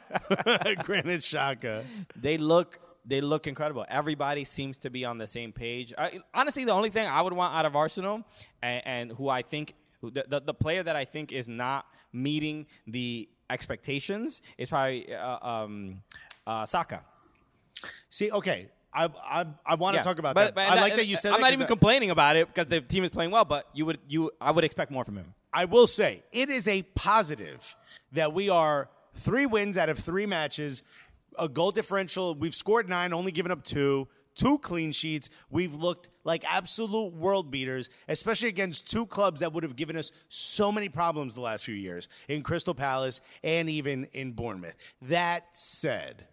Granit Xhaka. They look they look incredible. Everybody seems to be on the same page. I, honestly, the only thing I would want out of Arsenal, and, and who I think, the, the, the player that I think is not meeting the expectations is probably uh, um, uh, Saka. See, okay, I I, I want to Yeah, talk about but, that. but I that- like that you said I'm that not 'cause even I- complaining about it because the team is playing well, but you would you I would expect more from him. I will say it is a positive that we are three wins out of three matches, a goal differential. We've scored nine, only given up two, two clean sheets. We've looked like absolute world beaters, especially against two clubs that would have given us so many problems the last few years in Crystal Palace and even in Bournemouth. That said,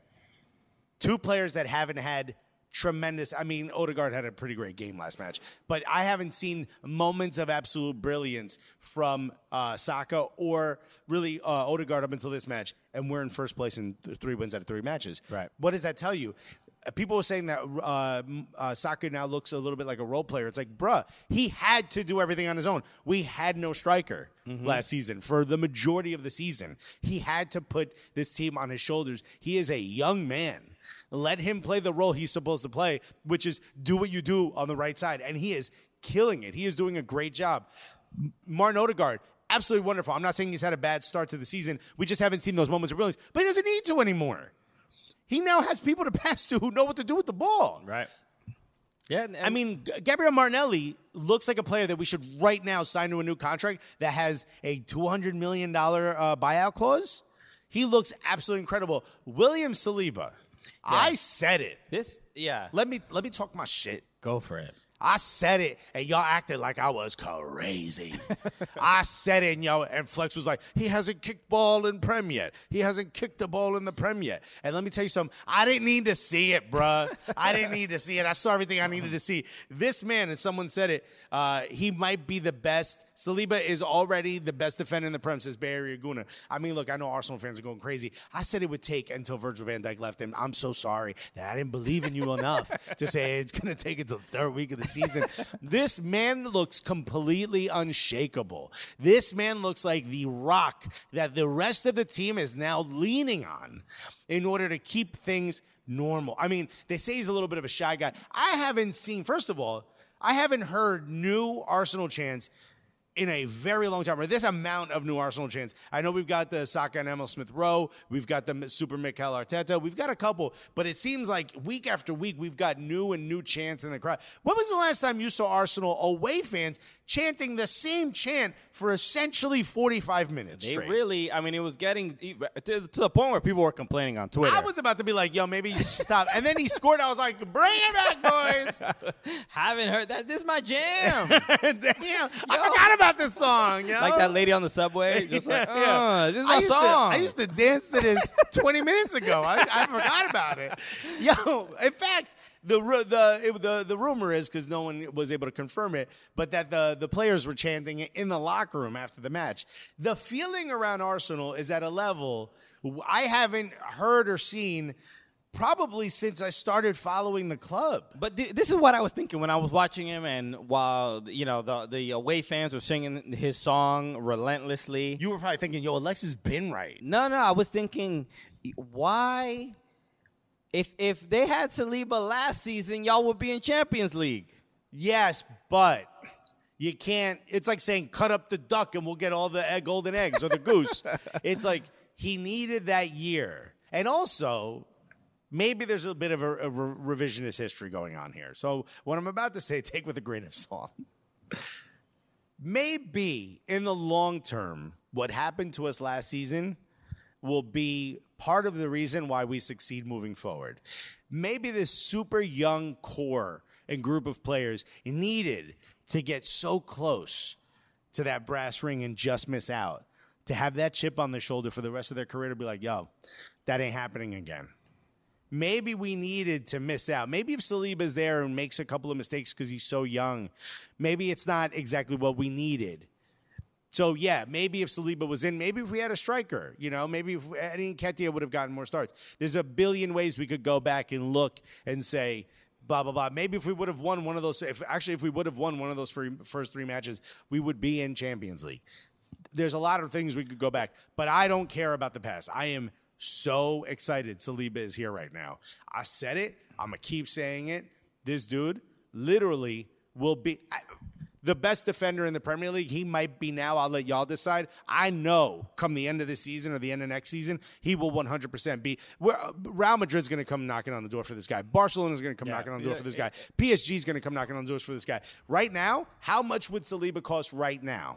two players that haven't had tremendous. I mean, Odegaard had a pretty great game last match, but I haven't seen moments of absolute brilliance from uh, Saka or really uh, Odegaard up until this match, and we're in first place in th- three wins out of three matches. Right. What does that tell you? Uh, People were saying that uh, m- uh, Saka now looks a little bit like a role player. It's like, bruh, he had to do everything on his own. We had no striker last season for the majority of the season. He had to put this team on his shoulders. He is a young man. Let him play the role he's supposed to play, which is do what you do on the right side. And he is killing it. He is doing a great job. M- Martin Odegaard, absolutely wonderful. I'm not saying he's had a bad start to the season. We just haven't seen those moments of brilliance. But he doesn't need to anymore. He now has people to pass to who know what to do with the ball. Right. Yeah. And, I mean, G- Gabriel Martinelli looks like a player that we should right now sign to a new contract that has a two hundred million dollars uh, buyout clause. He looks absolutely incredible. William Saliba. I said it. this, yeah. Let me let me talk my shit. Go for it. I said it, and y'all acted like I was crazy. I said it, and y'all, and Flex was like, he hasn't kicked ball in Prem yet. He hasn't kicked the ball in the Prem yet. And let me tell you something. I didn't need to see it, bruh. I didn't need to see it. I saw everything I needed to see. This man, and someone said it, uh, he might be the best. Saliba is already the best defender in the Prem, says Bay Area Guna. I mean, look, I know Arsenal fans are going crazy. I said it would take until Virgil van Dijk left him. I'm so sorry that I didn't believe in you enough to say it's going to take until the third week of the season. This man looks completely unshakable. This man looks like the rock that the rest of the team is now leaning on in order to keep things normal. I mean, they say he's a little bit of a shy guy. I haven't seen, first of all, I haven't heard new Arsenal chants in a very long time, or this amount of new Arsenal chants. I know we've got the Saka and Emil Smith Rowe. We've got the Super Mikel Arteta. We've got a couple, but it seems like week after week, we've got new and new chants in the crowd. When was the last time you saw Arsenal away fans chanting the same chant for essentially forty-five minutes They straight? really, I mean, it was getting to, to the point where people were complaining on Twitter. I was about to be like, yo, maybe you should stop. And then he scored. I was like, bring it back, boys. Haven't heard that. This is my jam. Damn. I forgot about this song, yo. Like that lady on the subway. Just like, Yeah, yeah. oh, this is I my used to- song. I used to dance to this twenty minutes ago. I, I forgot about it. Yo, in fact, the ru- the it, the the rumor is, because no one was able to confirm it, but that the the players were chanting it in the locker room after the match. The feeling around Arsenal is at a level I haven't heard or seen probably since I started following the club. But th- this is what I was thinking when I was watching him, and while you know the the away fans were singing his song relentlessly. You were probably thinking, yo, Alexis been right. No, no, I was thinking, why? If if they had Saliba last season, y'all would be in Champions League. Yes, but you can't. It's like saying cut up the duck and we'll get all the egg, golden eggs or the goose. It's like he needed that year. And also, maybe there's a bit of a, a re- revisionist history going on here. So what I'm about to say, take with a grain of salt. Maybe in the long term, what happened to us last season will be part of the reason why we succeed moving forward. Maybe this super young core and group of players needed to get so close to that brass ring and just miss out, to have that chip on their shoulder for the rest of their career to be like, yo, that ain't happening again. Maybe we needed to miss out. Maybe if Saliba's there and makes a couple of mistakes because he's so young, maybe it's not exactly what we needed. So, yeah, maybe if Saliba was in, maybe if we had a striker, you know, maybe if Eddie Nketiah would have gotten more starts. There's a billion ways we could go back and look and say, blah, blah, blah. Maybe if we would have won one of those, if actually if we would have won one of those free, first three matches, we would be in Champions League. There's a lot of things we could go back, but I don't care about the past. I am so excited Saliba is here right now. I said it. I'm going to keep saying it. This dude literally will be I, the best defender in the Premier League. He might be now. I'll let y'all decide. I know come the end of this season or the end of next season, he will one hundred percent be. Where, Real Madrid's going to come knocking on the door for this guy. Barcelona's going to come yeah, knocking on the door yeah, for this yeah. guy. P S G's going to come knocking on the doors for this guy. Right now, how much would Saliba cost right now?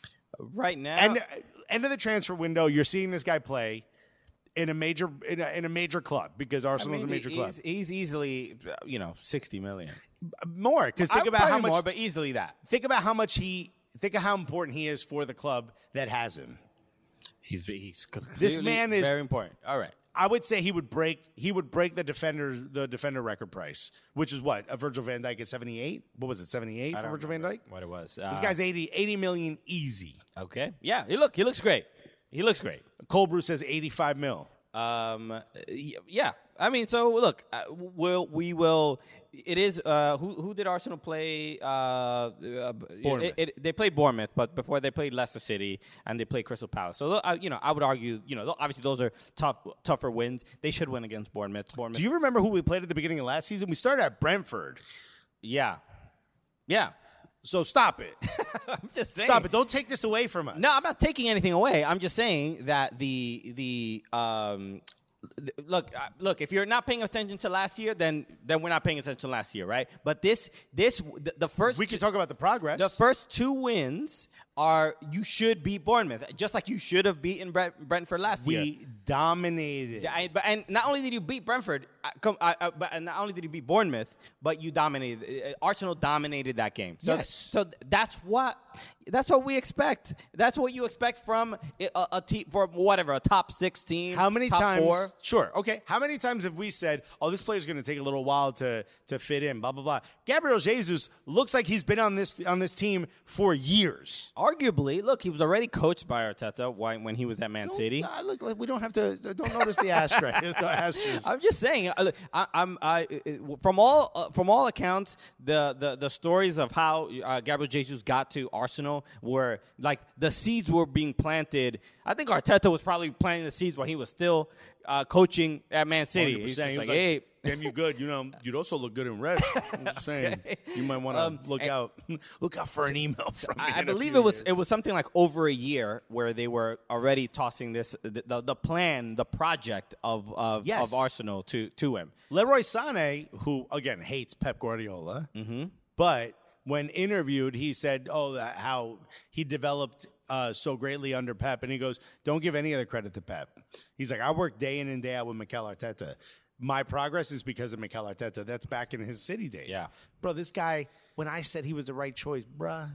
Right now? And end of the transfer window, you're seeing this guy play in a major in a, in a major club because Arsenal's I mean, a major he's, club. He's easily, you know, sixty million. More, because think about how much more, but easily that. Think about how much he. Think of how important he is for the club that has him. He's he's this man is very important. All right, I would say he would break. He would break the defender the defender record price, which is what a Virgil van Dijk at seventy-eight. What was it, seventy-eight for Virgil van Dijk? What it was? This uh, guy's eighty, eighty million easy. Okay, yeah. He look he looks great. He looks great. Cole Brew says eighty-five mil. Um, yeah. I mean, so look, uh, we'll, we will. It is uh, who who did Arsenal play? Uh, uh, Bournemouth. It, it, they played Bournemouth, but before they played Leicester City and they played Crystal Palace. So uh, you know, I would argue, you know, obviously those are tough, tougher wins. They should win against Bournemouth. Bournemouth. Do you remember who we played at the beginning of last season? We started at Brentford. Yeah, yeah. So stop it. I'm just saying. Stop it. Don't take this away from us. No, I'm not taking anything away. I'm just saying that the the um. Look, uh, look. If you're not paying attention to last year, then then we're not paying attention to last year, right? But this, this, the, the first. We can talk about the progress. The first two wins are you should beat Bournemouth, just like you should have beaten Brent, Brentford last we year. We dominated. Yeah, I, but and not only did you beat Brentford, I, come, I, I, but and not only did you beat Bournemouth, but you dominated. Arsenal dominated that game. So, yes. So that's what. That's what we expect. That's what you expect from a, a team for whatever a top six team. How many top times? Four. Sure, okay. How many times have we said, "Oh, this player's going to take a little while to to fit in"? Blah blah blah. Gabriel Jesus looks like he's been on this on this team for years. Arguably, look, he was already coached by Arteta when he was at Man don't, City. Uh, look, like we don't have to. Don't notice the asterisk. the asterisk. I'm just saying. I, I, I'm I, from all uh, from all accounts, the the, the stories of how uh, Gabriel Jesus got to Arsenal were. Like, the seeds were being planted. I think Arteta was probably planting the seeds while he was still uh, coaching at Man City. He's just he like, like, hey. Damn, you good. You know, you'd also look good in red. I'm just saying. Okay. You might want to um, look and, out Look out for an email from me. I, I believe it was years. It was something like over a year where they were already tossing this, the, the, the plan, the project of of, yes. of Arsenal to, to him. Leroy Sané, who, again, hates Pep Guardiola, mm-hmm. but when interviewed, he said, oh, that how he developed uh, so greatly under Pep. And he goes, don't give any of the credit to Pep. He's like, I work day in and day out with Mikel Arteta. My progress is because of Mikel Arteta. That's back in his City days. Yeah. Bro, this guy, when I said he was the right choice, bruh,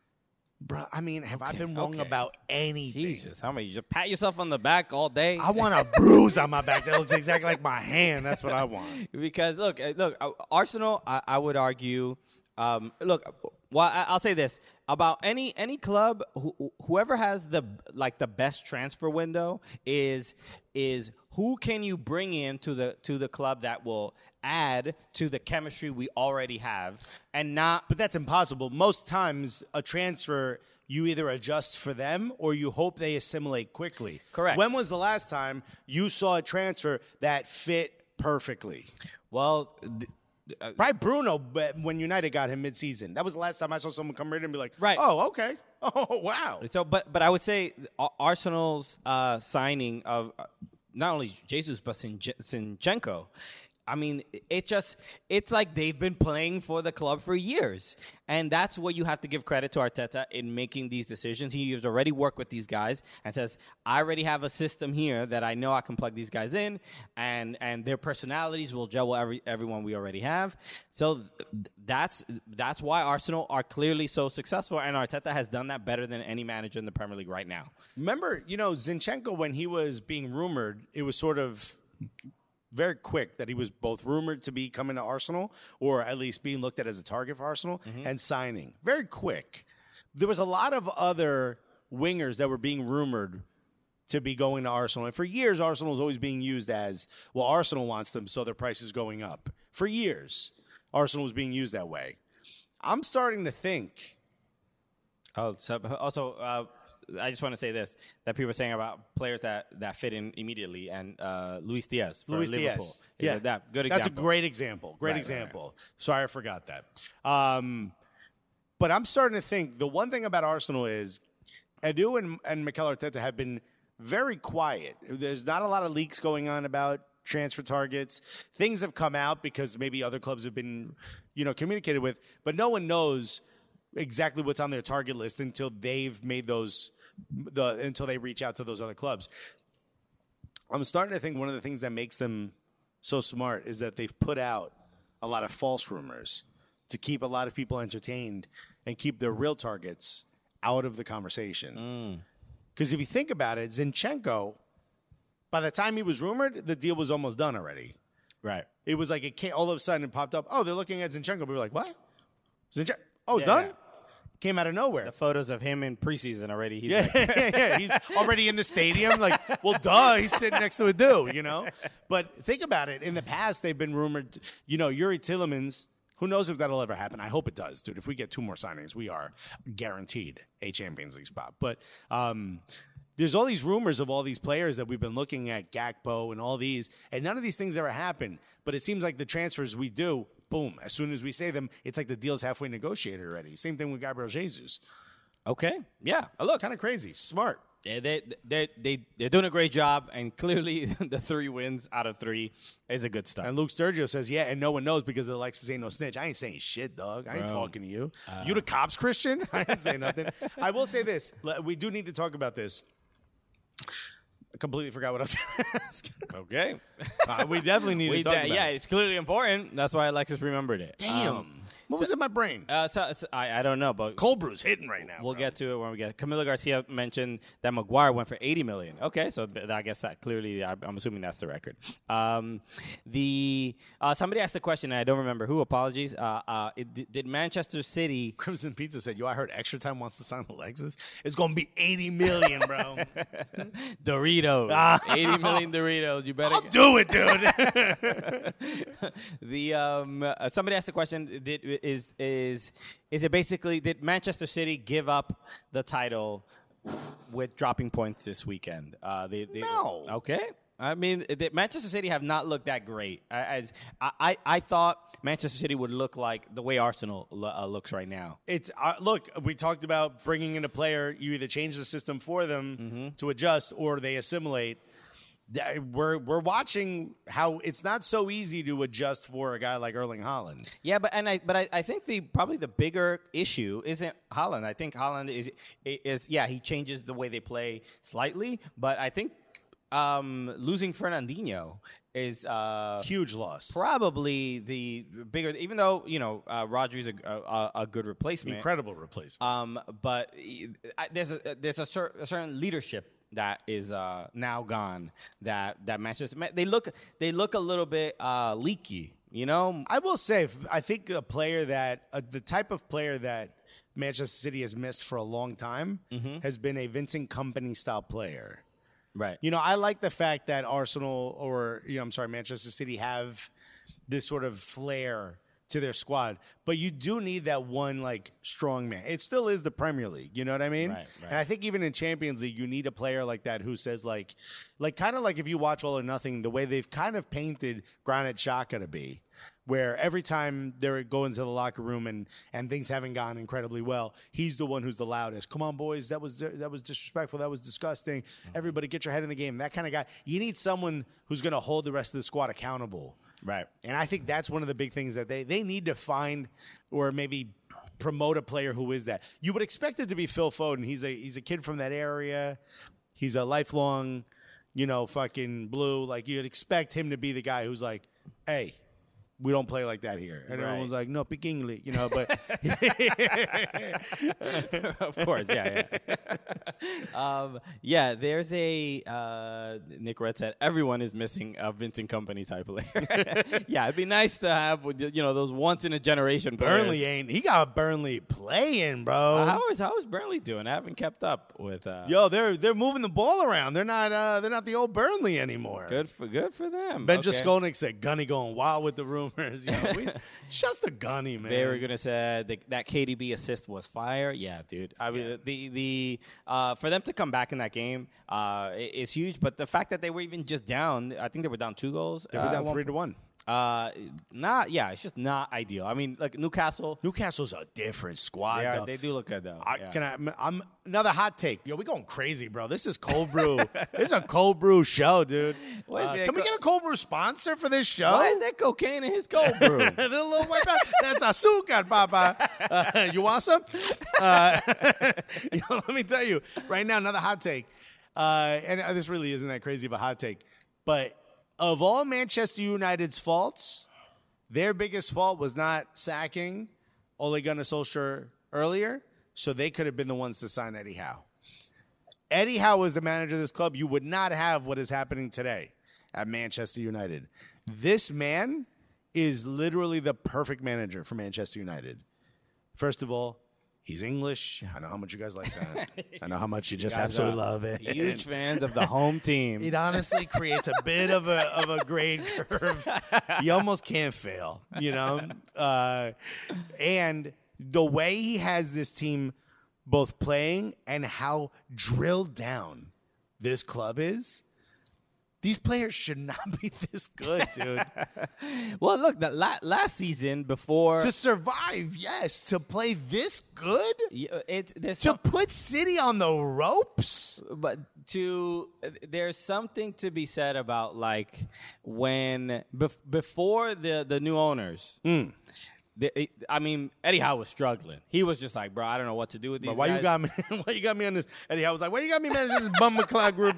bruh, I mean, have okay, I been wrong okay. about anything? Jesus, how many? You just pat yourself on the back all day? I want a bruise on my back that looks exactly like my hand. That's what I want. Because, look, look, Arsenal, I, I would argue, um, look, well, I'll say this. About any any club, who, whoever has the like the best transfer window is is who can you bring in to the to the club that will add to the chemistry we already have, and not. But that's impossible. Most times, a transfer you either adjust for them or you hope they assimilate quickly. Correct. When was the last time you saw a transfer that fit perfectly? Well. Th- Uh, Probably Bruno, but when United got him mid-season. That was the last time I saw someone come in and be like, right. oh, okay. Oh, wow. So, but but I would say Arsenal's uh, signing of uh, not only Jesus, but Zinchenko, I mean, it just, it's like they've been playing for the club for years. And that's what you have to give credit to Arteta in making these decisions. He has already worked with these guys and says, I already have a system here that I know I can plug these guys in, and, and their personalities will gel with every, everyone we already have. So that's that's why Arsenal are clearly so successful, and Arteta has done that better than any manager in the Premier League right now. Remember, you know, Zinchenko, when he was being rumored, it was sort of very quick that he was both rumored to be coming to Arsenal, or at least being looked at as a target for Arsenal, mm-hmm. and signing. Very quick. There was a lot of other wingers that were being rumored to be going to Arsenal. And for years, Arsenal is always being used as, well, Arsenal wants them, so their price is going up. For years, Arsenal was being used that way. I'm starting to think. Oh, so also, uh, I just want to say this, that people are saying about players that, that fit in immediately, and uh, Luis Diaz for Luis Liverpool. Diaz. Is Yeah, that good That's example. a great example. Great Right, right, example. Sorry, I forgot that. Um, but I'm starting to think the one thing about Arsenal is Edu and, and Mikel Arteta have been very quiet. There's not a lot of leaks going on about transfer targets. Things have come out because maybe other clubs have been, you know, communicated with, but no one knows exactly what's on their target list until they've made those, the until they reach out to those other clubs. I'm starting to think one of the things that makes them so smart is that they've put out a lot of false rumors to keep a lot of people entertained and keep their real targets out of the conversation. Because if you think about it, Zinchenko, by the time he was rumored, the deal was almost done already. Right. It was like it came, all of a sudden it popped up. Oh, they're looking at Zinchenko. We were like, what? Zinchenko? Oh, Yeah, done? yeah. Came out of nowhere. The photos of him in preseason already. He's Yeah, like, yeah, yeah. He's already in the stadium. Like, well, duh, he's sitting next to a dude, you know? But think about it. In the past, they've been rumored, to, you know, Yuri Tillemans. Who knows if that'll ever happen? I hope it does, dude. If we get two more signings, we are guaranteed a Champions League spot. But um, there's all these rumors of all these players that we've been looking at, Gakpo and all these, and none of these things ever happen. But it seems like the transfers we do, boom, as soon as we say them, it's like the deal's halfway negotiated already. Same thing with Gabriel Jesus. okay, yeah. Uh, Look, Kind of crazy. Smart. Yeah, they they they they're doing a great job, and clearly the three wins out of three is a good start. And Luke Sturgio says, yeah, and no one knows because Alexis ain't no snitch. I ain't saying shit, dog. I ain't Bro. talking to you. You the cops, Christian? I ain't saying nothing. I will say this. Le- We do need to talk about this. I completely forgot what I was going to ask. Okay, Uh, we definitely need we, to talk that- about yeah, it. it's clearly important. That's why Alexis remembered it. Damn. Um, what was in my brain? uh, so, so I I don't know, but Cold brew's hitting right now. we'll bro. get to it when we get. Camilo Garcia mentioned that Maguire went for eighty million. Okay, so th- I guess that clearly, I- I'm assuming that's the record. Um, the uh, somebody asked a question, and I don't remember who. Apologies. Uh, uh, it, did, did Manchester City? Crimson Pizza said, yo, I heard Extra Time wants to sign Alexis. It's going to be eighty million, bro. Doritos, eighty million Doritos. You better I'll do it, dude. the um, uh, somebody asked the question: Did is is is it basically did Manchester City give up the title with dropping points this weekend? Uh, they, they, No. Okay. I mean, the, Manchester City have not looked that great. As I, I, I thought Manchester City would look like the way Arsenal lo- uh, looks right now. It's uh, look, we talked about bringing in a player. You either change the system for them to adjust, or they assimilate. Th- We're we're watching how it's not so easy to adjust for a guy like Erling Haaland. Yeah, but and I but I, I think the probably the bigger issue isn't Haaland. I think Haaland is is yeah, he changes the way they play slightly, but I think um, losing Fernandinho is uh, Huge loss, probably the bigger. Even though you know uh, Rodri's a, a, a good replacement, incredible replacement. um, but I, there's a there's a, cer- a certain leadership that is uh, now gone. That that Manchester they look they look a little bit uh, leaky. You know, I will say, I think a player that uh, the type of player that Manchester City has missed for a long time has been a Vincent Kompany style player. right? You know, I like the fact that Arsenal or, you know, I'm sorry, Manchester City have this sort of flair to their squad, but you do need that one like strong man. It still is the Premier League, you know what I mean? Right, right. And I think even in Champions League, you need a player like that who says like, like kind of like if you watch All or Nothing, the way they've kind of painted Granit Xhaka to be, where every time they go into the locker room and, and things haven't gone incredibly well, he's the one who's the loudest. Come on, boys, that was that was disrespectful. That was disgusting. Everybody get your head in the game. That kind of guy. You need someone who's going to hold the rest of the squad accountable. Right. And I think that's one of the big things that they, they need to find or maybe promote a player who is that. You would expect it to be Phil Foden. He's a he's a kid from that area. He's a lifelong, you know, fucking blue. Like you'd expect him to be the guy who's like, hey, we don't play like that here. And Right. everyone's like, no, speak English, you know, but Of course, yeah, yeah. um, yeah, there's a uh, Nick Red said everyone is missing a Vincent Company type player. Yeah, it'd be nice to have you know those once in a generation players. Burnley ain't. He got Burnley playing, bro. Uh, how is how is Burnley doing? I haven't kept up with. Uh, Yo, they're they're moving the ball around. They're not uh, they're not the old Burnley anymore. Good for good for them. Ben Okay. Jaskolnik said Gunny going wild with the rumors. You know, we, just the Gunny, man. They were gonna say the, that K D B assist was fire. Yeah, dude. I mean, Yeah. the the uh, for them to come back in that game uh, is huge. But the fact that they were even just down, I think they were down two goals. They were uh, down at one three to one. Uh, not yeah, it's just not ideal. I mean, like Newcastle, Newcastle's a different squad. they, are, though. they do look good though. I, yeah. Can I? I'm another hot take. Yo, we going crazy, bro. This is cold brew. This is a cold brew show, dude. What is Uh, it? can we Co- get a cold brew sponsor for this show? Why is there cocaine in his cold brew? The little white bag. That's azúcar, papa. Uh, you want some? Uh, yo, let me tell you right now, another hot take. Uh, and uh, this really isn't that crazy of a hot take, but of all Manchester United's faults, their biggest fault was not sacking Ole Gunnar Solskjaer earlier, so they could have been the ones to sign Eddie Howe. Eddie Howe was the manager of this club. You would not have what is happening today at Manchester United. This man is literally the perfect manager for Manchester United. First of all, he's English. I know how much you guys like that. I know how much you just Guys absolutely are love it. Huge fans of the home team. It honestly creates a bit of a of a grade curve. You almost can't fail, you know? Uh, and the way he has this team both playing and how drilled down this club is, these players should not be this good, dude. Well, look, the la- last season before To survive, yes. To play this good? y- uh, it's there's To some, put City on the ropes? but to uh, there's something to be said about like when bef- before the the new owners. Hmm. the- I mean, Eddie Howe was struggling. He was just like, bro, I don't know what to do with these But why guys. you got me? Why you got me on this? Eddie Howe was like, "Why you got me managing this bum McCloud group?"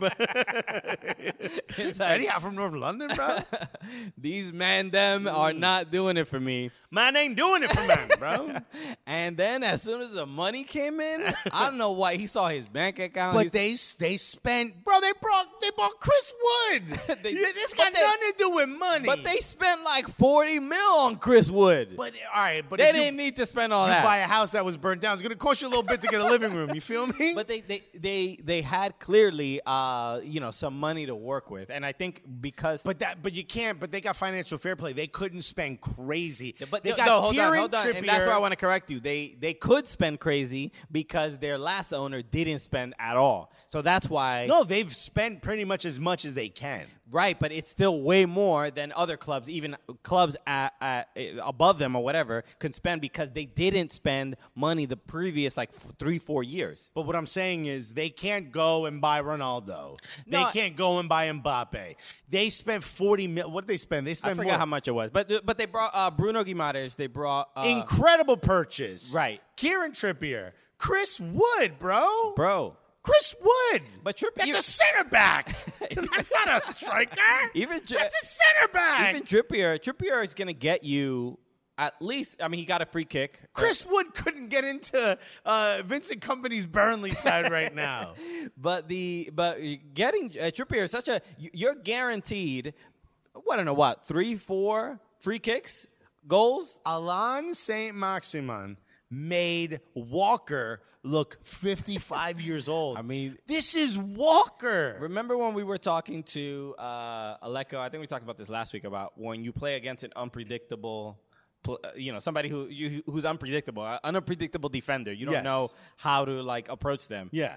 It's like, Eddie Howe from North London, bro. these man them are not doing it for me. Man ain't doing it for man, bro. And then as soon as the money came in, I don't know why he saw his bank account. But He's- they they spent, bro. They brought they bought Chris Wood. They- Yeah, this but got they- nothing to do with money. But they spent like forty mil on Chris Wood. but all right, but they if you, didn't need to spend all you that. buy a house that was burnt down, it's gonna cost you a little bit to get a living room. You feel me? But they, they, they, they had clearly, uh, you know, some money to work with, and I think because. But that, but you can't. But they got financial fair play. They couldn't spend crazy. But they no, got no, hold Kieran on, hold on, Trippier. and that's where I want to correct you. They they could spend crazy because their last owner didn't spend at all. So that's why. No, they've spent pretty much as much as they can. Right, but it's still way more than other clubs, even clubs at, at, above them or whatever, can spend because they didn't spend money the previous like f- three, four years. But what I'm saying is they can't go and buy Ronaldo. They No, can't go and buy Mbappe. They spent forty mil. What did they spend? They I spent forgot more. how much it was, but but they brought uh, Bruno Guimaraes. They brought uh, Incredible purchase. Right. Kieran Trippier. Chris Wood, bro. bro. Chris Wood. But Trippier, That's a center back. That's not a striker. even Tri- That's a center back. even Trippier, Trippier is gonna get you at least. I mean, he got a free kick. Chris Wood couldn't get into uh, Vincent Company's Burnley side right now. But the but getting uh, Trippier is such a you- you're guaranteed. I don't know what three, four free kicks, goals. Alain Saint-Maximin made Walker look fifty-five years old. I mean, this is Walker. remember when we were talking to uh, Aleko? I think we talked about this last week about when you play against an unpredictable. pl- uh, You know, somebody who you, who's unpredictable, an unpredictable defender. You don't Yes. know how to like approach them. Yeah.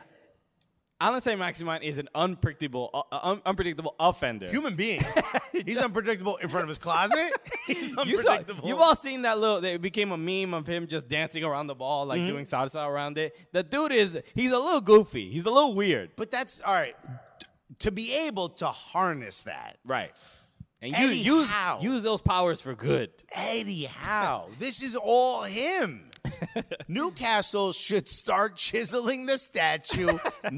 Alain Saint-Maximin is an unpredictable, uh, un- unpredictable offender. Human being. He's unpredictable in front of his closet. He's You saw, unpredictable. you've all seen that little. It became a meme of him just dancing around the ball, like Mm-hmm. doing salsa around it. The dude is he's a little goofy. He's a little weird. but that's all right. To be able to harness that, Right. And Eddie use use, Howe. use those powers for good. Eddie Howe. This is all him. Newcastle should start chiseling the statue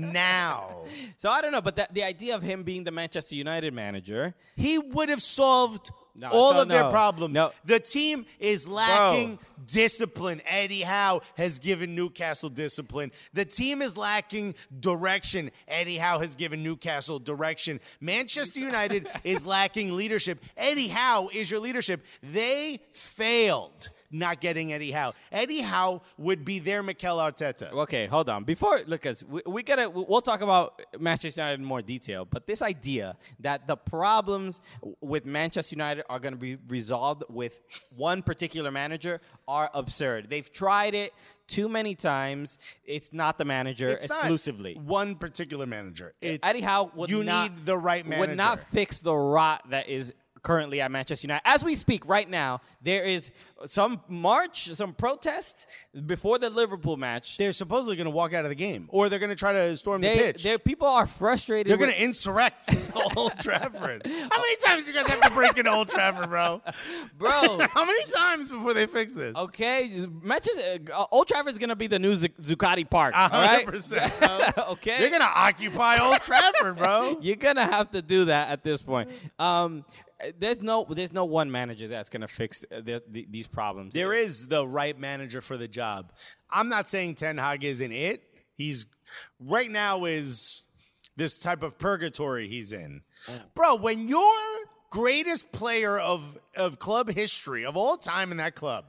now. So I don't know, but that, the idea of him being the Manchester United manager, He would have solved No, all so of their no. problems. No. The team is lacking discipline. Eddie Howe has given Newcastle discipline. The team is lacking direction. Eddie Howe has given Newcastle direction. Manchester United is lacking leadership. Eddie Howe is your leadership. They failed not getting Eddie Howe. Eddie Howe would be their Mikel Arteta. Okay, hold on. Before, Lucas, we, we gotta. We'll talk about Manchester United in more detail. But this idea that the problems with Manchester United are going to be resolved with one particular manager are absurd. They've tried it too many times. It's not the manager It's not exclusively. one particular manager. It's Eddie Howe would you not, need the right manager. would not fix the rot that is currently at Manchester United. As we speak right now, there is some march, some protest before the Liverpool match. They're supposedly going to walk out of the game, or they're going to try to storm They, the pitch. they- people are frustrated. They're with- going to insurrect Old Trafford. How many times you guys have to break into Old Trafford, bro? Bro. How many times before they fix this? Okay, matches. Uh, Old Trafford is gonna be the new Z- Zuccotti Park. A All right, hundred percent, bro. okay. They're going to occupy Old Trafford, bro. You're gonna have to do that at this point. Um, there's no, there's no one manager that's gonna fix uh, the, the, these problems. There is the right manager for the job. I'm not saying Ten Hag isn't it. He's right now is this type of purgatory he's in. Bro, when your greatest player of, of club history, of all time in that club,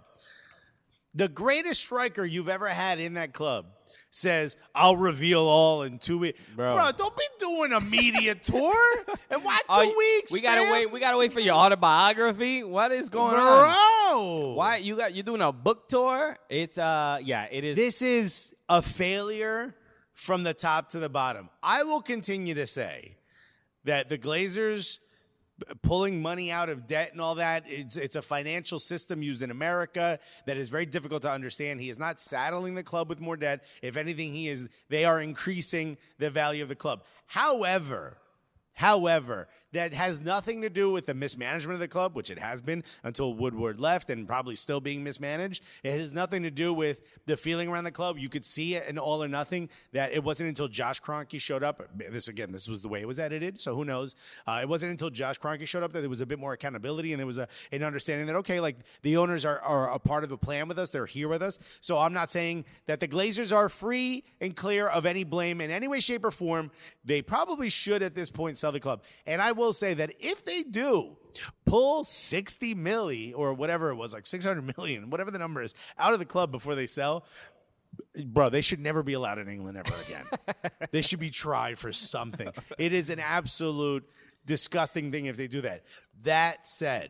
the greatest striker you've ever had in that club says, I'll reveal all in two weeks. Bro. Bro, don't be doing a media tour. And why two Oh, you- weeks, We gotta man? wait. We gotta wait for your autobiography. What is going on? Bro. Why you got you doing a book tour? It's uh yeah, it is. This is a failure from the top to the bottom. I will continue to say that the Glazers pulling money out of debt and all that, it's, it's a financial system used in America that is very difficult to understand. He is not saddling the club with more debt. If anything, he is. They are increasing the value of the club. However, However, that has nothing to do with the mismanagement of the club, which it has been until Woodward left and probably still being mismanaged. It has nothing to do with the feeling around the club. You could see it in All or Nothing that it wasn't until Josh Kroenke showed up. This, again, this was the way it was edited, so who knows? Uh, it wasn't until Josh Kroenke showed up that there was a bit more accountability and there was a, an understanding that, okay, like the owners are, are a part of the plan with us. They're here with us. So I'm not saying that the Glazers are free and clear of any blame in any way, shape, or form. They probably should at this point sell the club. And I will say that if they do pull sixty milli or whatever it was, like six hundred million, whatever the number is, out of the club before they sell, bro, they should never be allowed in England ever again. They should be tried for something. It is an absolute disgusting thing if they do that. That said,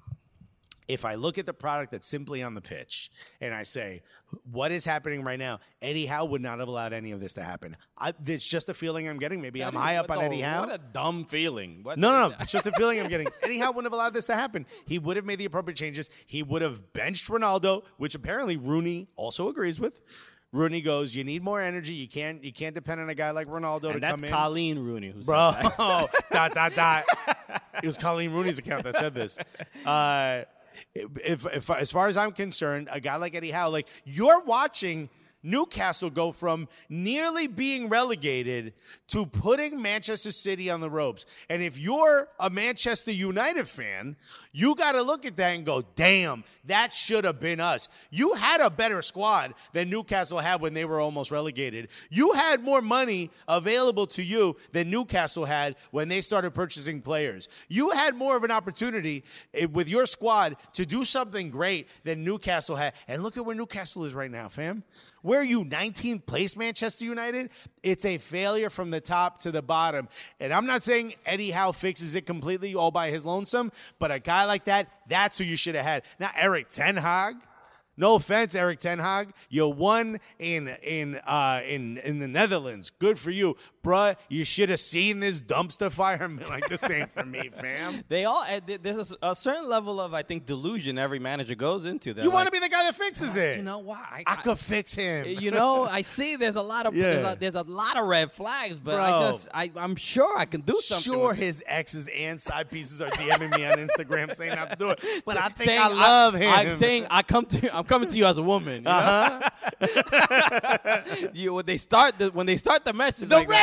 if I look at the product that's simply on the pitch and I say, what is happening right now? Eddie Howe would not have allowed any of this to happen. I, it's just a feeling I'm getting. Maybe I'm high up on Eddie Howe. What a dumb feeling. What No, is no, no. that? It's just a feeling I'm getting. Eddie Howe wouldn't have allowed this to happen. He would have made the appropriate changes. He would have benched Ronaldo, which apparently Rooney also agrees with. Rooney goes, you need more energy. You can't you can't depend on a guy like Ronaldo to And that's come in. Colleen Rooney who Bro, said that. dot, dot, dot. It was Colleen Rooney's account that said this. Uh, if, if, as far as I'm concerned, a guy like Eddie Howe, like you're watching Newcastle go from nearly being relegated to putting Manchester City on the ropes. And if you're a Manchester United fan, you got to look at that and go, damn, that should have been us. You had a better squad than Newcastle had when they were almost relegated. You had more money available to you than Newcastle had when they started purchasing players. You had more of an opportunity eh, with your squad to do something great than Newcastle had. And look at where Newcastle is right now, fam. Where are you, nineteenth place, Manchester United? It's a failure from the top to the bottom. And I'm not saying Eddie Howe fixes it completely all by his lonesome, but a guy like that, that's who you should have had. Not Eric Ten Hag. No offense, Eric Ten Hag. You won in in uh, in in the Netherlands. Good for you, bruh. You should have seen this dumpster fire. Like, this ain't for me, fam. They all uh, th- there's a, a certain level of I think delusion every manager goes into. That You want to be the guy that fixes it. You know why? I could fix him. You know, I see there's a lot of Yeah. there's, a, there's a lot of red flags, but I Bro. just I I'm sure I can do something. Sure, with it. his exes and side pieces are DMing me on Instagram saying not to do it, but I think Saying I love him. I'm saying I come to I'm coming to you as a woman. You know? Uh-huh. you, when they start the when they start the message, The like that,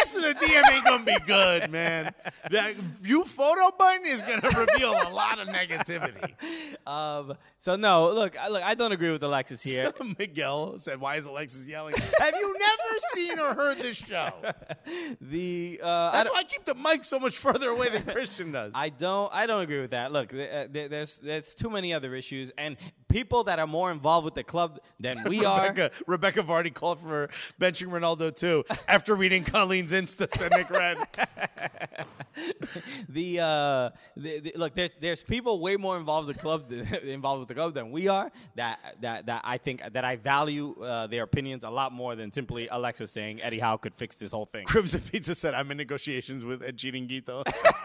rest of the D M ain't gonna be good, man. That view photo button is gonna reveal a lot of negativity. Um, so no, look, I, look, I don't agree with Alexis here. Miguel said, "Why is Alexis yelling? Have you never seen or heard this show?" the uh, That's I, why I keep the mic so much further away than Christian does. I don't, I don't agree with that. Look, th- uh, th- there's there's too many other issues and people that are more involved with the club than we are. Rebecca, Rebecca Vardy called for benching Ronaldo too after reading Colleen's Insta. Said Nick read. the, uh, the, the look, there's there's people way more involved with the club than, involved with the club than we are. That that that I think that I value uh, their opinions a lot more than simply Alexa saying Eddie Howe could fix this whole thing. Crimson Pizza said, "I'm in negotiations with Ed Chiringuito."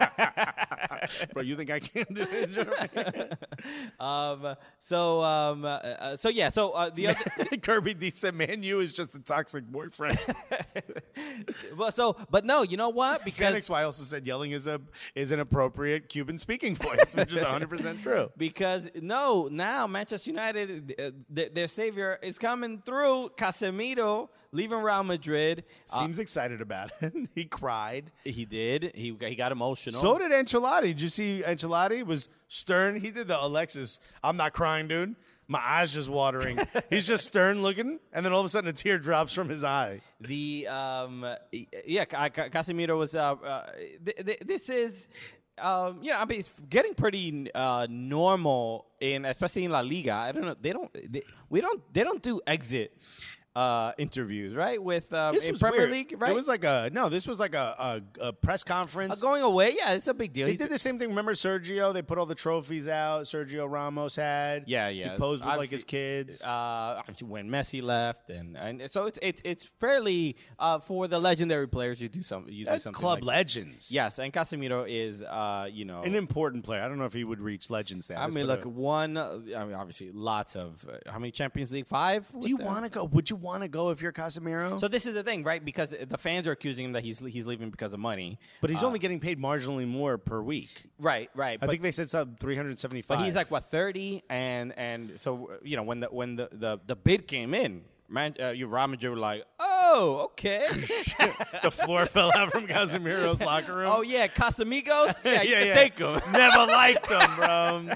Bro, you think I can't do this? um. So um. Uh, so yeah. So uh, the other Kirby D said, "Man, you is just a toxic boyfriend." well, so but no, you know what? Because Phoenix Y also said yelling is a is an appropriate Cuban speaking voice, which is one hundred percent true. Because no, now Manchester United, uh, th- their savior is coming through. Casemiro leaving Real Madrid. Seems uh, excited about it. He cried. He did. He he got emotional. So did Ancelotti. Did you see Ancelotti was stern? He did the Alexis, "I'm not crying, dude. My eyes just watering." He's just stern looking, and then all of a sudden a tear drops from his eye. The um yeah, Casemiro was uh, uh th- th- this is. Um, yeah, I mean, it's getting pretty uh, normal in, especially in La Liga. I don't know. They don't. They, we don't. They don't do exit uh, interviews, right? With um, This in was Premier weird. League, right? It was like a no. This was like a, a, a press conference. uh, going away. Yeah, it's a big deal. They He- did the same thing. Remember Sergio? They put all the trophies out. Sergio Ramos had. Yeah, yeah. He posed with like Obviously, his kids. Uh, when Messi left, and, and so it's it's it's fairly uh, for the legendary players. You do some you do That's something club like, legends. Yes, and Casemiro is uh, you know An important player. I don't know if he would reach legend status. I mean, but, look, uh, one. Uh, I mean, obviously, lots of. Uh, how many Champions League? Five. do you want to go? Would you want to go if you're Casemiro? So this is the thing, right? Because the the fans are accusing him that he's he's leaving because of money. but he's Uh, only getting paid marginally more per week. right, right. I but, think they said something three hundred seventy-five. but he's like what thirty, and and so uh, you know when the when the the, the bid came in, man, uh, you Real Madrid were like, oh, okay. the floor fell out from Casemiro's locker room. Oh yeah, Casamigos. Yeah, you Yeah, can yeah. take him. Never liked him, bro.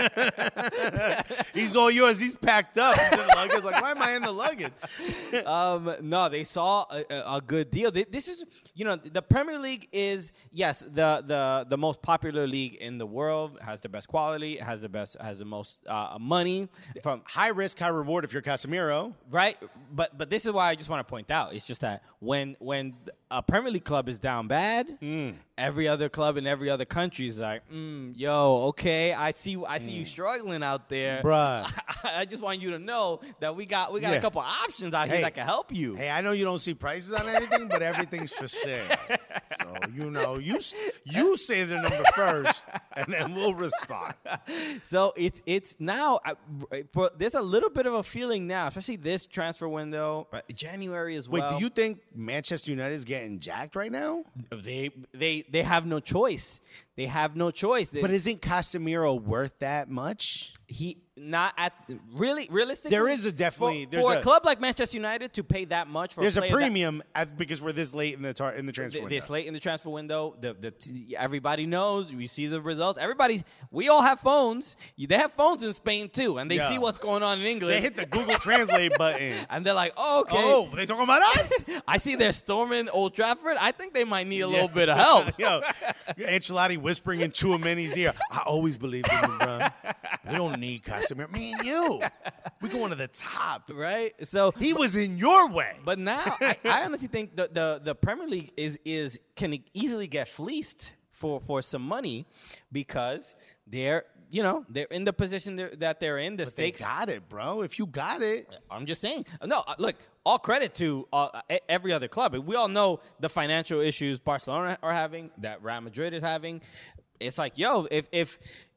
He's all yours. He's packed up. He's in the luggage. Like, why am I in the luggage? Um, no, they saw a, a, a good deal. They, this is, you know, the Premier League is yes the the the most popular league in the world. Has the best quality. Has the best. Has the most uh, money. From High risk, high reward if you're Casemiro. right, but but this is why I just want to point out. It's just that when when a Premier League club is down bad, every other club in every other country is like, mm, yo, okay, I see, I see you struggling out there, Bruh. I just want you to know that we got we got Yeah. a couple options out here Hey. that can help you. Hey, I know you don't see prices on anything, but everything's for sale. So, you know, you s- you say the number first, and then we'll respond. So it's it's now uh, for there's a little bit of a feeling now, especially this transfer window, but January as Wait, well. do you think Manchester United is getting jacked right now? They they they have no choice. They have no choice. They, But isn't Casemiro worth that much? he not at really realistically. There is a definitely- for, there's for a, a- club like Manchester United to pay that much for There's a a player that- premium as, because we're this late in the tar- in the transfer th- window. this late in the transfer window. The the t- everybody knows. We see the results. Everybody's. We all have phones. You- They have phones in Spain too, and they Yeah. see what's going on in England. They hit the Google Translate button. and they're like, oh, okay. Oh, they talking about us? I see they're storming Old Trafford. I think they might need a little bit of help. Yo, Ancelotti whispering in Chouameni's ear. I always believed in you, bro. We don't need Casemiro. Me and you. We going to the top. Right? So He was in your way. but now I, I honestly think the, the, the Premier League is is can easily get fleeced for, for some money because they're you know they're in the position they're, that they're in. The They stakes. got it, bro. If you got it. I'm just saying. No, uh, look. All credit to uh, e- every other club. We all know the financial issues Barcelona are having, that Real Madrid is having. It's like, yo, if if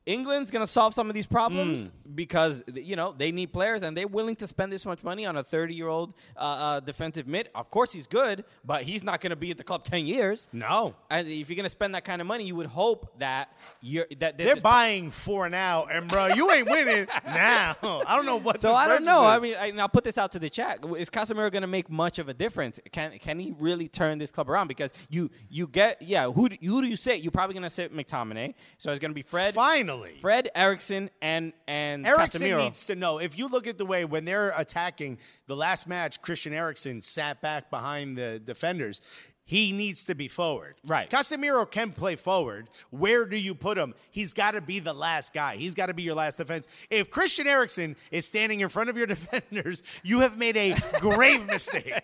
England's going to solve some of these problems Mm. because, you know, they need players and they're willing to spend this much money on a thirty-year-old uh, uh, defensive mid. Of course, he's good, but he's not going to be at the club ten years. No. And if you're going to spend that kind of money, you would hope that you're that They're buying for now, and bro, you ain't winning now. I don't know what. So this I don't purchase know. is. I mean, I, and I'll put this out to the chat. Is Casemiro going to make much of a difference? Can can he really turn this club around? Because you you get yeah. Who do, who do you sit? You're probably going to sit McTominay. So it's going to be Fred. Finally, Fred, Eriksson, and and Eriksson Casemiro. needs to know. If you look at the way when they're attacking the last match, Christian Eriksen sat back behind the defenders. He needs to be forward. Right. Casemiro can play forward. Where do you put him? He's got to be the last guy. He's got to be your last defense. If Christian Eriksen is standing in front of your defenders, you have made a grave mistake.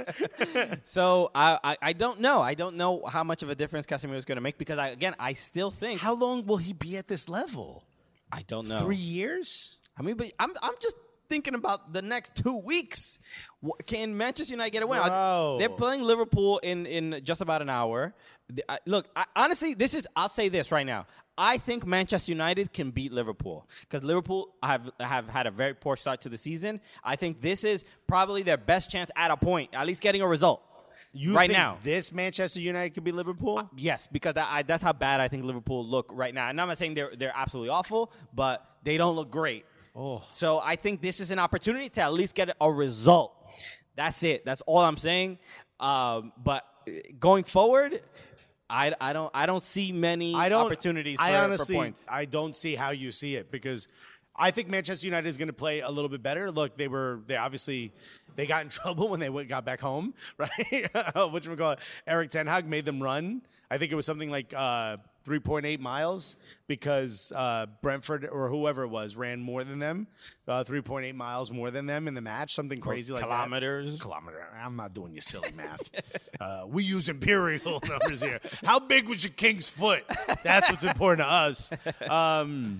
So I, I I don't know. I don't know how much of a difference Casemiro is going to make because I, again I still think How long will he be at this level? I don't know. Three years? I mean, but I'm I'm just thinking about the next two weeks. Wh- Can Manchester United get a win? Bro. They're playing Liverpool in, in just about an hour. The- I- Look, I, honestly, this is. I'll say this right now. I think Manchester United can beat Liverpool because Liverpool have have had a very poor start to the season. I think this is probably their best chance at a point, at least getting a result. You right think now. this Manchester United could be Liverpool? Yes, because that, I, that's how bad I think Liverpool look right now. And I'm not saying they're they're absolutely awful, but they don't look great. Oh. So I think this is an opportunity to at least get a result. That's it. That's all I'm saying. Um, but going forward, I, I don't I don't see many I don't, opportunities for, I honestly, for points. I don't see how you see it because I think Manchester United is going to play a little bit better. Look, they were they obviously they got in trouble when they went, got back home, right? Which we call it. Eric Ten Hag made them run. I think it was something like uh, three point eight miles because uh, Brentford or whoever it was ran more than them, uh, three point eight miles more than them in the match, something crazy like kilometers. that. Kilometer. I'm not doing your silly math. uh, we use imperial numbers here. How big was your king's foot? That's what's important to us. Um,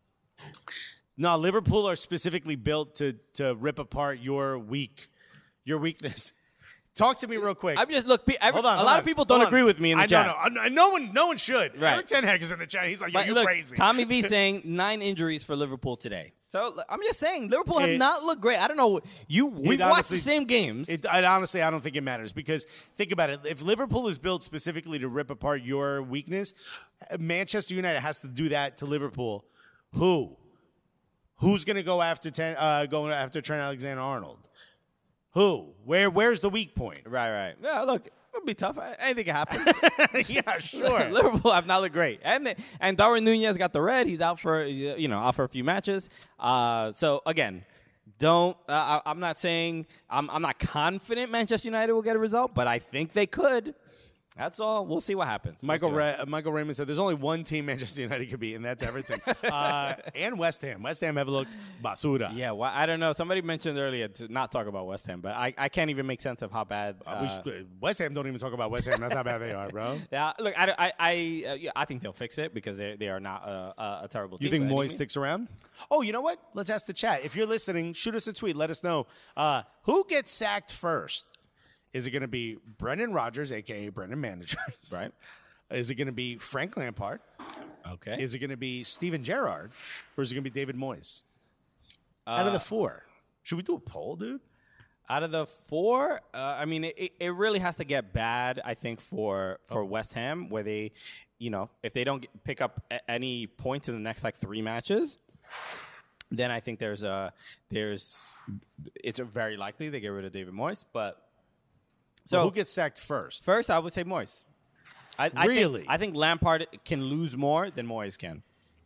No, Liverpool are specifically built to to rip apart your weak, your weakness. Talk to me real quick. I'm just look. pe- Every, Hold on, a hold lot on, of people hold don't on. agree with me in the I chat. know, no, no one, no one should. Right. Eric Ten Hag is in the chat. He's like, "Yo, But you look, crazy." Tommy V saying nine injuries for Liverpool today. So look, I'm just saying Liverpool have It- not looked great. I don't know. You we It watched honestly- the same games. It, I honestly, I don't think it matters because think about it. If Liverpool is built specifically to rip apart your weakness, Manchester United has to do that to Liverpool. Who? Who's going to go after ten, uh, going after Trent Alexander-Arnold? Who? Where? Where's the weak point? right, right. Yeah, look, it'll be tough. Anything can happen. Yeah, sure. Liverpool have not looked great, and they, and Darwin Nunez got the red. He's out for you know out for a few matches. Uh, so again, don't. Uh, I, I'm not saying I'm I'm not confident Manchester United will get a result, but I think they could. That's all. We'll see what happens. We'll Michael see what Ra- Michael Raymond said there's only one team Manchester United could beat, and that's Everton. uh, and West Ham. West Ham have looked basura. Yeah, well, I don't know. Somebody mentioned earlier to not talk about West Ham, but I, I can't even make sense of how bad. Uh, Uh, we should, West Ham don't even talk about West Ham. That's how bad they are, bro. yeah, look, I, I, I, uh, yeah, I think they'll fix it because they they are not uh, a, a terrible team. You think by any Moyes means. sticks around? Oh, you know what? Let's ask the chat. If you're listening, shoot us a tweet. Let us know. Uh, who gets sacked first? Is it going to be Brendan Rodgers, a k a. Brendan Managers? Right. Is it going to be Frank Lampard? Okay. Is it going to be Steven Gerrard? Or is it going to be David Moyes? Out of the four. Should we do a poll, dude? Out of the four, uh, I mean, it, it really has to get bad, I think, for for West Ham, where they, you know, if they don't get, pick up a, any points in the next like three matches, then I think there's a there's it's a very likely they get rid of David Moyes. But So so who gets sacked first? first, I would say Moyes. I, I Really? Think, I think Lampard can lose more than Moyes can.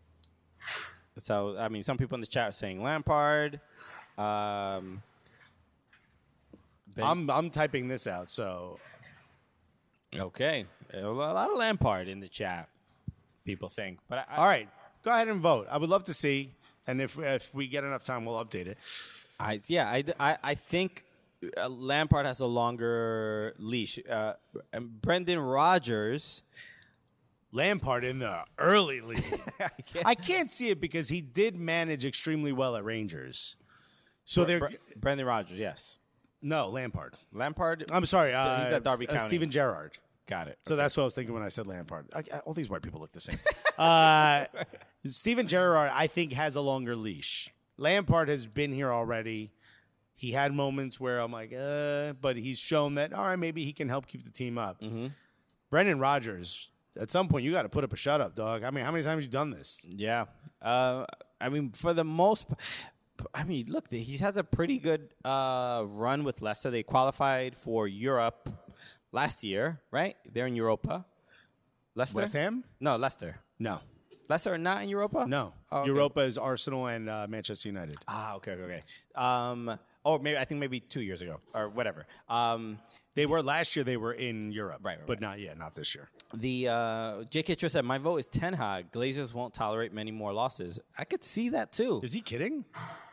So I mean, some people in the chat are saying Lampard. Um, Ben- I'm I'm typing this out. So Okay. A lot of Lampard in the chat, people think. But I, I, all right, go ahead and vote. I would love to see, and if if we get enough time, we'll update it. I yeah, I, I, I think uh, Lampard has a longer leash. Uh, and Brendan Rodgers. Lampard in the early league. I can't- I can't see it because he did manage extremely well at Rangers. So they're Bre- Brendan Rodgers, yes. no Lampard. Lampard. I'm sorry. Uh, He's at Derby uh, County. Steven Gerrard. Got it. So that's what I was thinking when I said Lampard. I, I, all these white people look the same. uh, Steven Gerrard, I think, has a longer leash. Lampard has been here already. He had moments where I'm like, uh, but he's shown that, all right, maybe he can help keep the team up. Mm-hmm. Brendan Rodgers, at some point, you got to put up a shut up, dog. I mean, how many times have you done this? Yeah. Uh, I mean, for the most I mean, look, he has a pretty good uh, run with Leicester. They qualified for Europe last year, right? They're in Europa. Leicester? West Ham? No, Leicester. No. Leicester are not in Europa? No. Oh, okay. Europa is Arsenal and uh, Manchester United. Ah, okay, okay, okay. Um, oh, maybe I think maybe two years ago or whatever. Um, They were last year. They were in Europe, Right, right, but right. not yet, not this year. the uh, J K Trish said, "My vote is Ten Hag. Glazers won't tolerate many more losses." I could see that too. Is he kidding?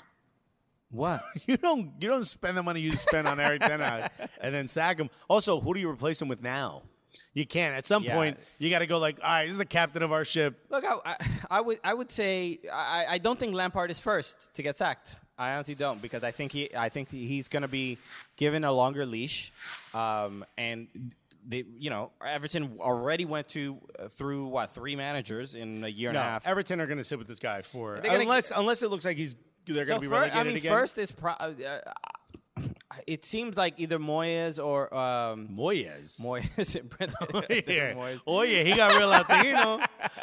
What? You don't you don't spend the money you spend on Eric Ten Hag and then sack him. Also, who do you replace him with now? You can't. At some Yeah. point, you got to go like, all right, this is the captain of our ship. Look, I, I, I would I would say I, I don't think Lampard is first to get sacked. I honestly don't, because I think he I think he's going to be given a longer leash, um, and they, you know, Everton already went to uh, through what three managers in a year No, and a half. Everton are going to sit with this guy for They're gonna unless unless it looks like he's they're So going to be fir- relegated I mean, again. first is pro- uh, uh, it seems like either Moyes or um, Moyes. Moyes and Brendan yeah. Moyes. Oh yeah, he got real Latino.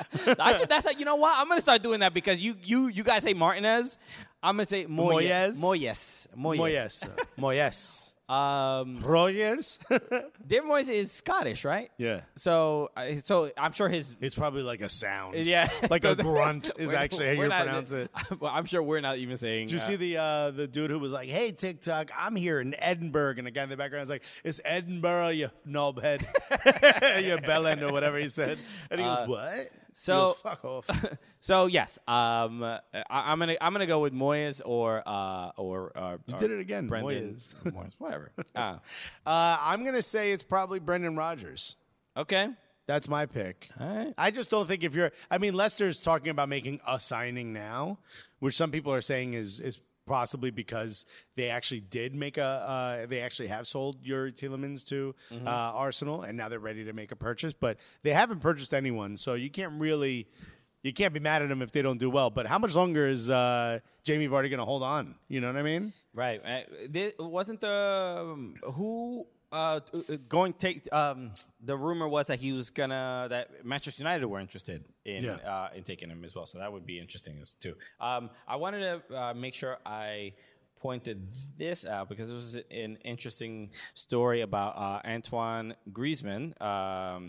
I should, that's like, you know what? I'm gonna start doing that because you you you guys say Martinez. I'm gonna say Moyes. Moyes? Moyes. Moyes. Moyes. Moyes. Um, Rogers. David Moyes is Scottish, right? Yeah. So, uh, so I'm sure his It's probably like a sound. yeah, Like a grunt is We're- actually how we're you not- pronounce it. Well, I'm sure we're not even saying. Did you uh, see the uh, the dude who was like, "Hey TikTok, I'm here in Edinburgh," and the guy in the background was like, "It's Edinburgh, you knobhead, you bellend," or whatever he said, and he goes, "What?" so- he goes, "Fuck off." So yes, um, I, I'm gonna I'm gonna go with Moyes or uh, or uh, You or did it again, Brendan Moyes. Moyes, whatever. Uh, Uh, I'm gonna say it's probably Brendan Rodgers. okay, That's my pick. all right. I just don't think if you're. I mean, Leicester's talking about making a signing now, which some people are saying is is possibly because they actually did make a. Uh, they actually have sold Yuri Tielemans to Mm-hmm. uh, Arsenal, and now they're ready to make a purchase. But they haven't purchased anyone, so you can't really. You can't be mad at them if they don't do well. But how much longer is uh, Jamie Vardy going to hold on? You know what I mean? Right. Uh, there wasn't the um, who uh, t- uh, going to take um, the rumor was that he was gonna that Manchester United were interested in Yeah. uh, in taking him as well. So that would be interesting as too. Um, I wanted to uh, make sure I pointed this out because it was an interesting story about uh, Antoine Griezmann. Um,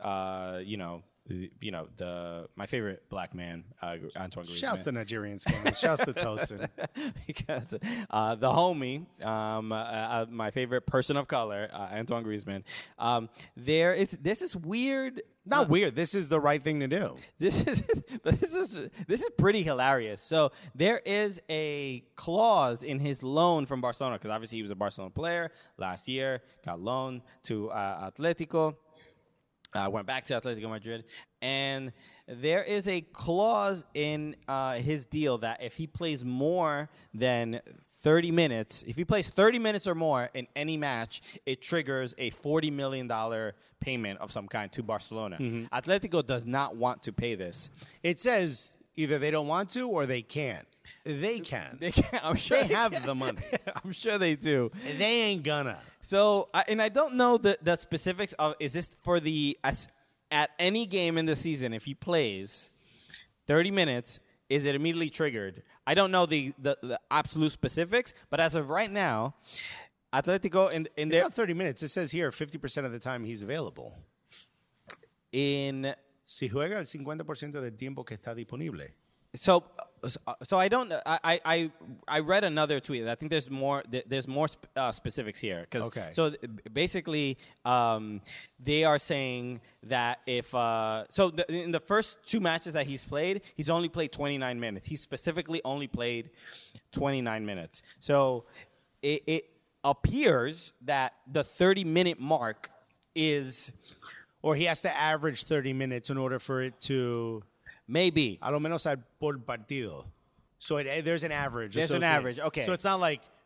uh, you know. You know, the my favorite black man, uh, Antoine Griezmann. Shouts to Nigerian scandals. Shouts to Tosin. because uh, the homie, um, uh, uh, my favorite person of color, uh, Antoine Griezmann. Um, there is this is weird. Not weird. This is the right thing to do. This is but this is this is pretty hilarious. So there is a clause in his loan from Barcelona because obviously he was a Barcelona player last year, got loaned to uh, Atletico. I uh, went back to Atletico Madrid, and there is a clause in uh, his deal that if he plays more than thirty minutes, if he plays thirty minutes or more in any match, it triggers a forty million dollars payment of some kind to Barcelona. Mm-hmm. Atletico does not want to pay this. It says either they don't want to or they can't. They can. They can't, I'm sure They they have can. the money. I'm sure they do. They ain't gonna. So, I- and I don't know the, the specifics of, is this for the, as, at any game in the season, if he plays thirty minutes, is it immediately triggered? I don't know the, the, the absolute specifics, but as of right now, Atletico in, in It's their, not thirty minutes. It says here fifty percent of the time he's available. in, Si juega el cincuenta por ciento del tiempo que está disponible. so, so I don't, I, I, I read another tweet. I think there's more, there's more sp- uh, specifics here. Cause, Okay. So basically, um, they are saying that if, uh, so the, in the first two matches that he's played, he's only played twenty-nine minutes. He specifically only played twenty-nine minutes. So it, it appears that the thirty minute mark is Or he has to average thirty minutes in order for it to, maybe. a lo menos al por partido. So it, there's an average. There's an associated. average, okay. So it's not like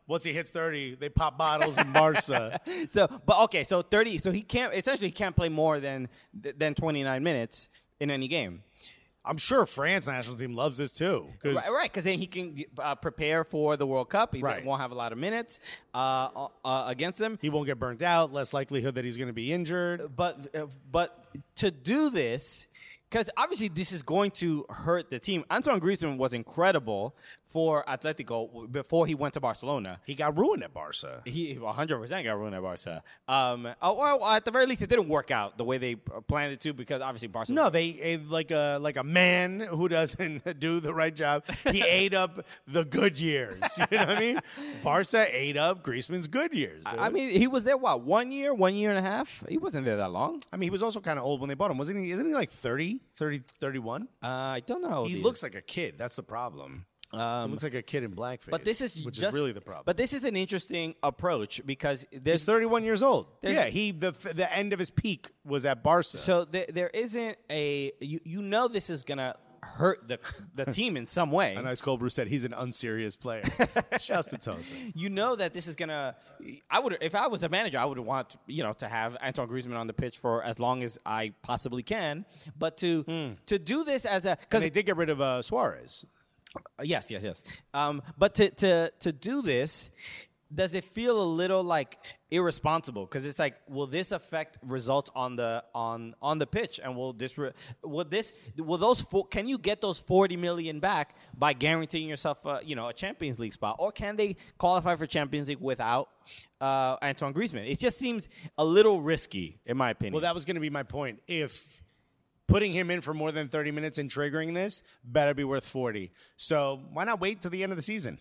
Once he hits thirty, they pop bottles in Barca. So, but okay, so thirty. So he can't essentially he can't play more than than twenty-nine minutes in any game. I'm sure France national team loves this too. Right, right, because then he can uh, prepare for the World Cup. He Right. won't have a lot of minutes uh, uh, against them. He won't get burnt out. Less likelihood that he's going to be injured. But uh, but to do this, because obviously this is going to hurt the team. Antoine Griezmann was incredible for Atletico before he went to Barcelona. He got ruined at Barca. He one hundred percent got ruined at Barca. Um, or, or at the very least, it didn't work out the way they planned it to because obviously Barcelona. No, they eh, like a like a man who doesn't do the right job. He ate up the good years. You know what I mean? Barca ate up Griezmann's good years. Dude. I mean, he was there, what, one year, one year and a half? He wasn't there that long. I mean, he was also kind of old when they bought him. Wasn't he? Isn't he like thirty, thirty, thirty-one? Uh, I don't know. He dude. looks like a kid. That's the problem. Um, he looks like a kid in blackface. But this is which just, is really the problem. But this is an interesting approach because there's he's thirty-one years old. There's- Yeah, he the the end of his peak was at Barca. so there, there isn't a you, you know this is gonna hurt the the team in some way. A nice cold brew said he's an unserious player. Shouts to Tosa. You know that this is gonna. I would if I was a manager, I would want you know to have Antoine Griezmann on the pitch for as long as I possibly can. But to to do this as a And because they did get rid of uh, Suarez. yes yes yes. Um, but to to to do this. Does it feel a little like irresponsible? Because it's like, will this affect results on the on on the pitch? And will this re- will this will those four, can you get those forty million back by guaranteeing yourself a, you know a Champions League spot, or can they qualify for Champions League without uh, Antoine Griezmann? It just seems a little risky, in my opinion. Well, that was going to be my point. If putting him in for more than thirty minutes and triggering this better be worth forty. So why not wait till the end of the season?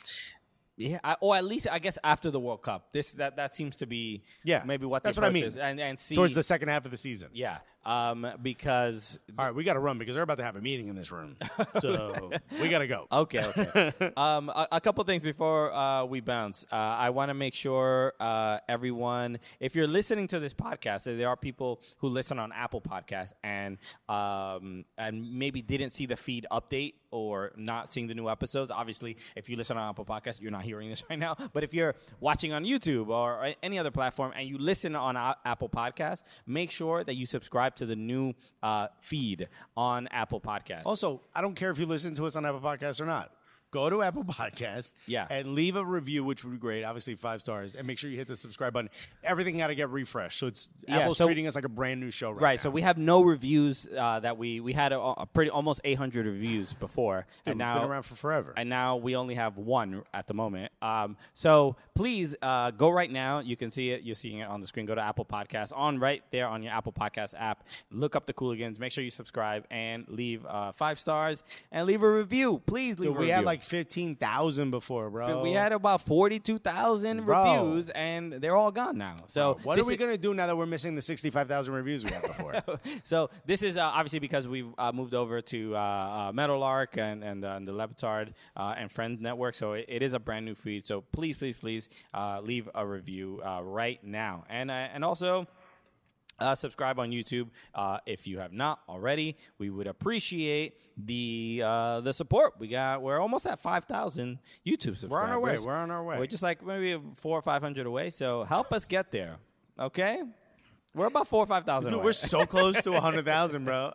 Yeah, I, or at least I guess after the World Cup. This that that seems to be Yeah, maybe what that's the what I approach mean. is. And and see Towards the second half of the season. yeah, um, because All right, we got to run because they're about to have a meeting in this room. So we got to go. Okay, okay. um, a, a couple things before uh, we bounce. Uh, I want to make sure uh, everyone, if you're listening to this podcast, there are people who listen on Apple Podcasts and um, and maybe didn't see the feed update or not seeing the new episodes. Obviously, if you listen on Apple Podcasts, you're not hearing this right now. But if you're watching on YouTube or any other platform and you listen on a- Apple Podcasts, make sure that you subscribe to the new uh, feed on Apple Podcasts. Also, I don't care if you listen to us on Apple Podcasts or not. Go to Apple Podcasts Yeah. and leave a review, which would be great. Obviously, five stars. And make sure you hit the subscribe button. Everything got to get refreshed. So it's Yeah, Apple's so- treating us like a brand new show right, Right, now. so we have no reviews uh, that we we had a, a pretty almost eight hundred reviews before, Dude, and we've now been around for forever. and now we only have one at the moment. Um, so please uh, go right now. You can see it. You're seeing it on the screen. Go to Apple Podcasts on right there on your Apple Podcasts app. Look up the Cooligans. Make sure you subscribe and leave uh, five stars and leave a review. Please leave Dude, a we review. had like fifteen thousand before, bro. we had about forty-two thousand Bro. reviews, and they're all gone now. So What this are we is- going to do now that we're missing the sixty-five thousand reviews we had before? So this is uh, obviously because we've uh, moved over to uh, uh, Meadowlark and and, uh, and the Levitard uh, and Friend Network. So it, it is a brand new feed. So please, please, please uh, leave a review uh, right now, and uh, and also. Uh, subscribe on YouTube uh, if you have not already. We would appreciate the uh, the support. We got we're almost at five thousand YouTube subscribers. We're on our way. We're on our way. We're just like maybe four or five hundred away. So help us get there. Okay. We're about four or five thousand. Dude, we're so close to one hundred thousand, bro.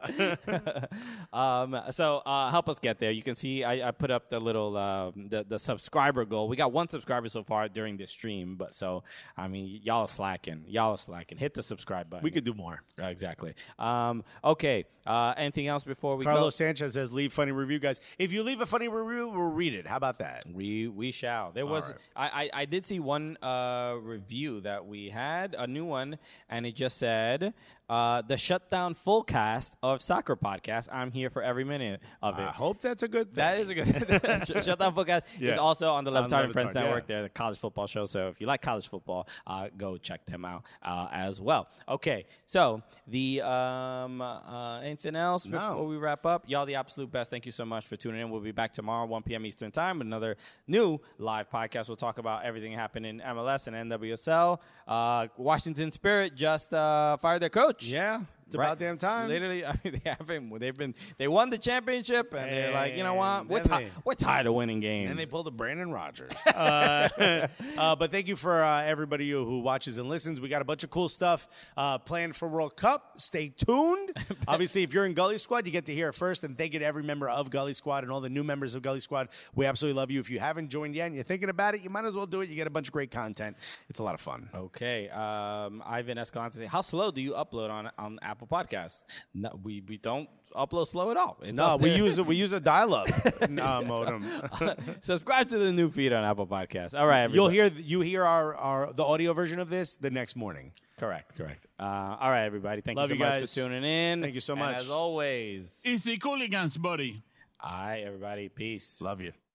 Um, so uh, help us get there. You can see I, I put up the little uh, the the subscriber goal. We got one subscriber so far during this stream, but so I mean y'all are slacking. Y'all are slacking. Hit the subscribe button. We could do more. Uh, exactly. Um, okay. Uh, anything else before we Carlos go? Sanchez says, leave funny review, guys. If you leave a funny review, we'll read it. How about that? We we shall. There was right. I, I I did see one uh, review that we had, a new one, and it just said uh, the shutdown full cast of Soccer Podcast. I'm here for every minute of it. I hope that's a good thing. That is a good Shutdown Podcast Yeah. is also on the On Levitard and Friends Levitard, Network. yeah. They're the college football show. So if you like college football, uh, go check them out uh, as well. Okay, so the um, uh, anything else No. before we wrap up? Y'all the absolute best. Thank you so much for tuning in. We'll be back tomorrow, one p.m. Eastern Time, with another new live podcast. We'll talk about everything happening in M L S and N W S L. Uh, Washington Spirit just uh, fired their coach. Yeah. It's about damn time. Literally, I mean, they haven't. They've been. They won the championship, and they're like, you know what? We're, And ti- they- we're tired of winning games. And they pulled a Brandon Rogers. uh, uh, but thank you for uh, everybody who, who watches and listens. We got a bunch of cool stuff uh, planned for World Cup. Stay tuned. Obviously, if you're in Gully Squad, you get to hear it first. And thank you to every member of Gully Squad and all the new members of Gully Squad. We absolutely love you. If you haven't joined yet and you're thinking about it, you might as well do it. You get a bunch of great content. It's a lot of fun. Okay, um, Ivan Escalante, how slow do you upload on on Apple Podcasts? No, we we don't upload slow at all. It's No, up we there. use a, we use a dial-up uh, modem. Subscribe to the new feed on Apple Podcasts. All right, You'll everybody. hear you hear our, our the audio version of this the next morning. Correct, correct. Uh, all right, everybody. Thank Love you so you much guys. for tuning in. Thank you so And much. as always, Easy Cooligans, buddy. all right, everybody. Peace. Love you.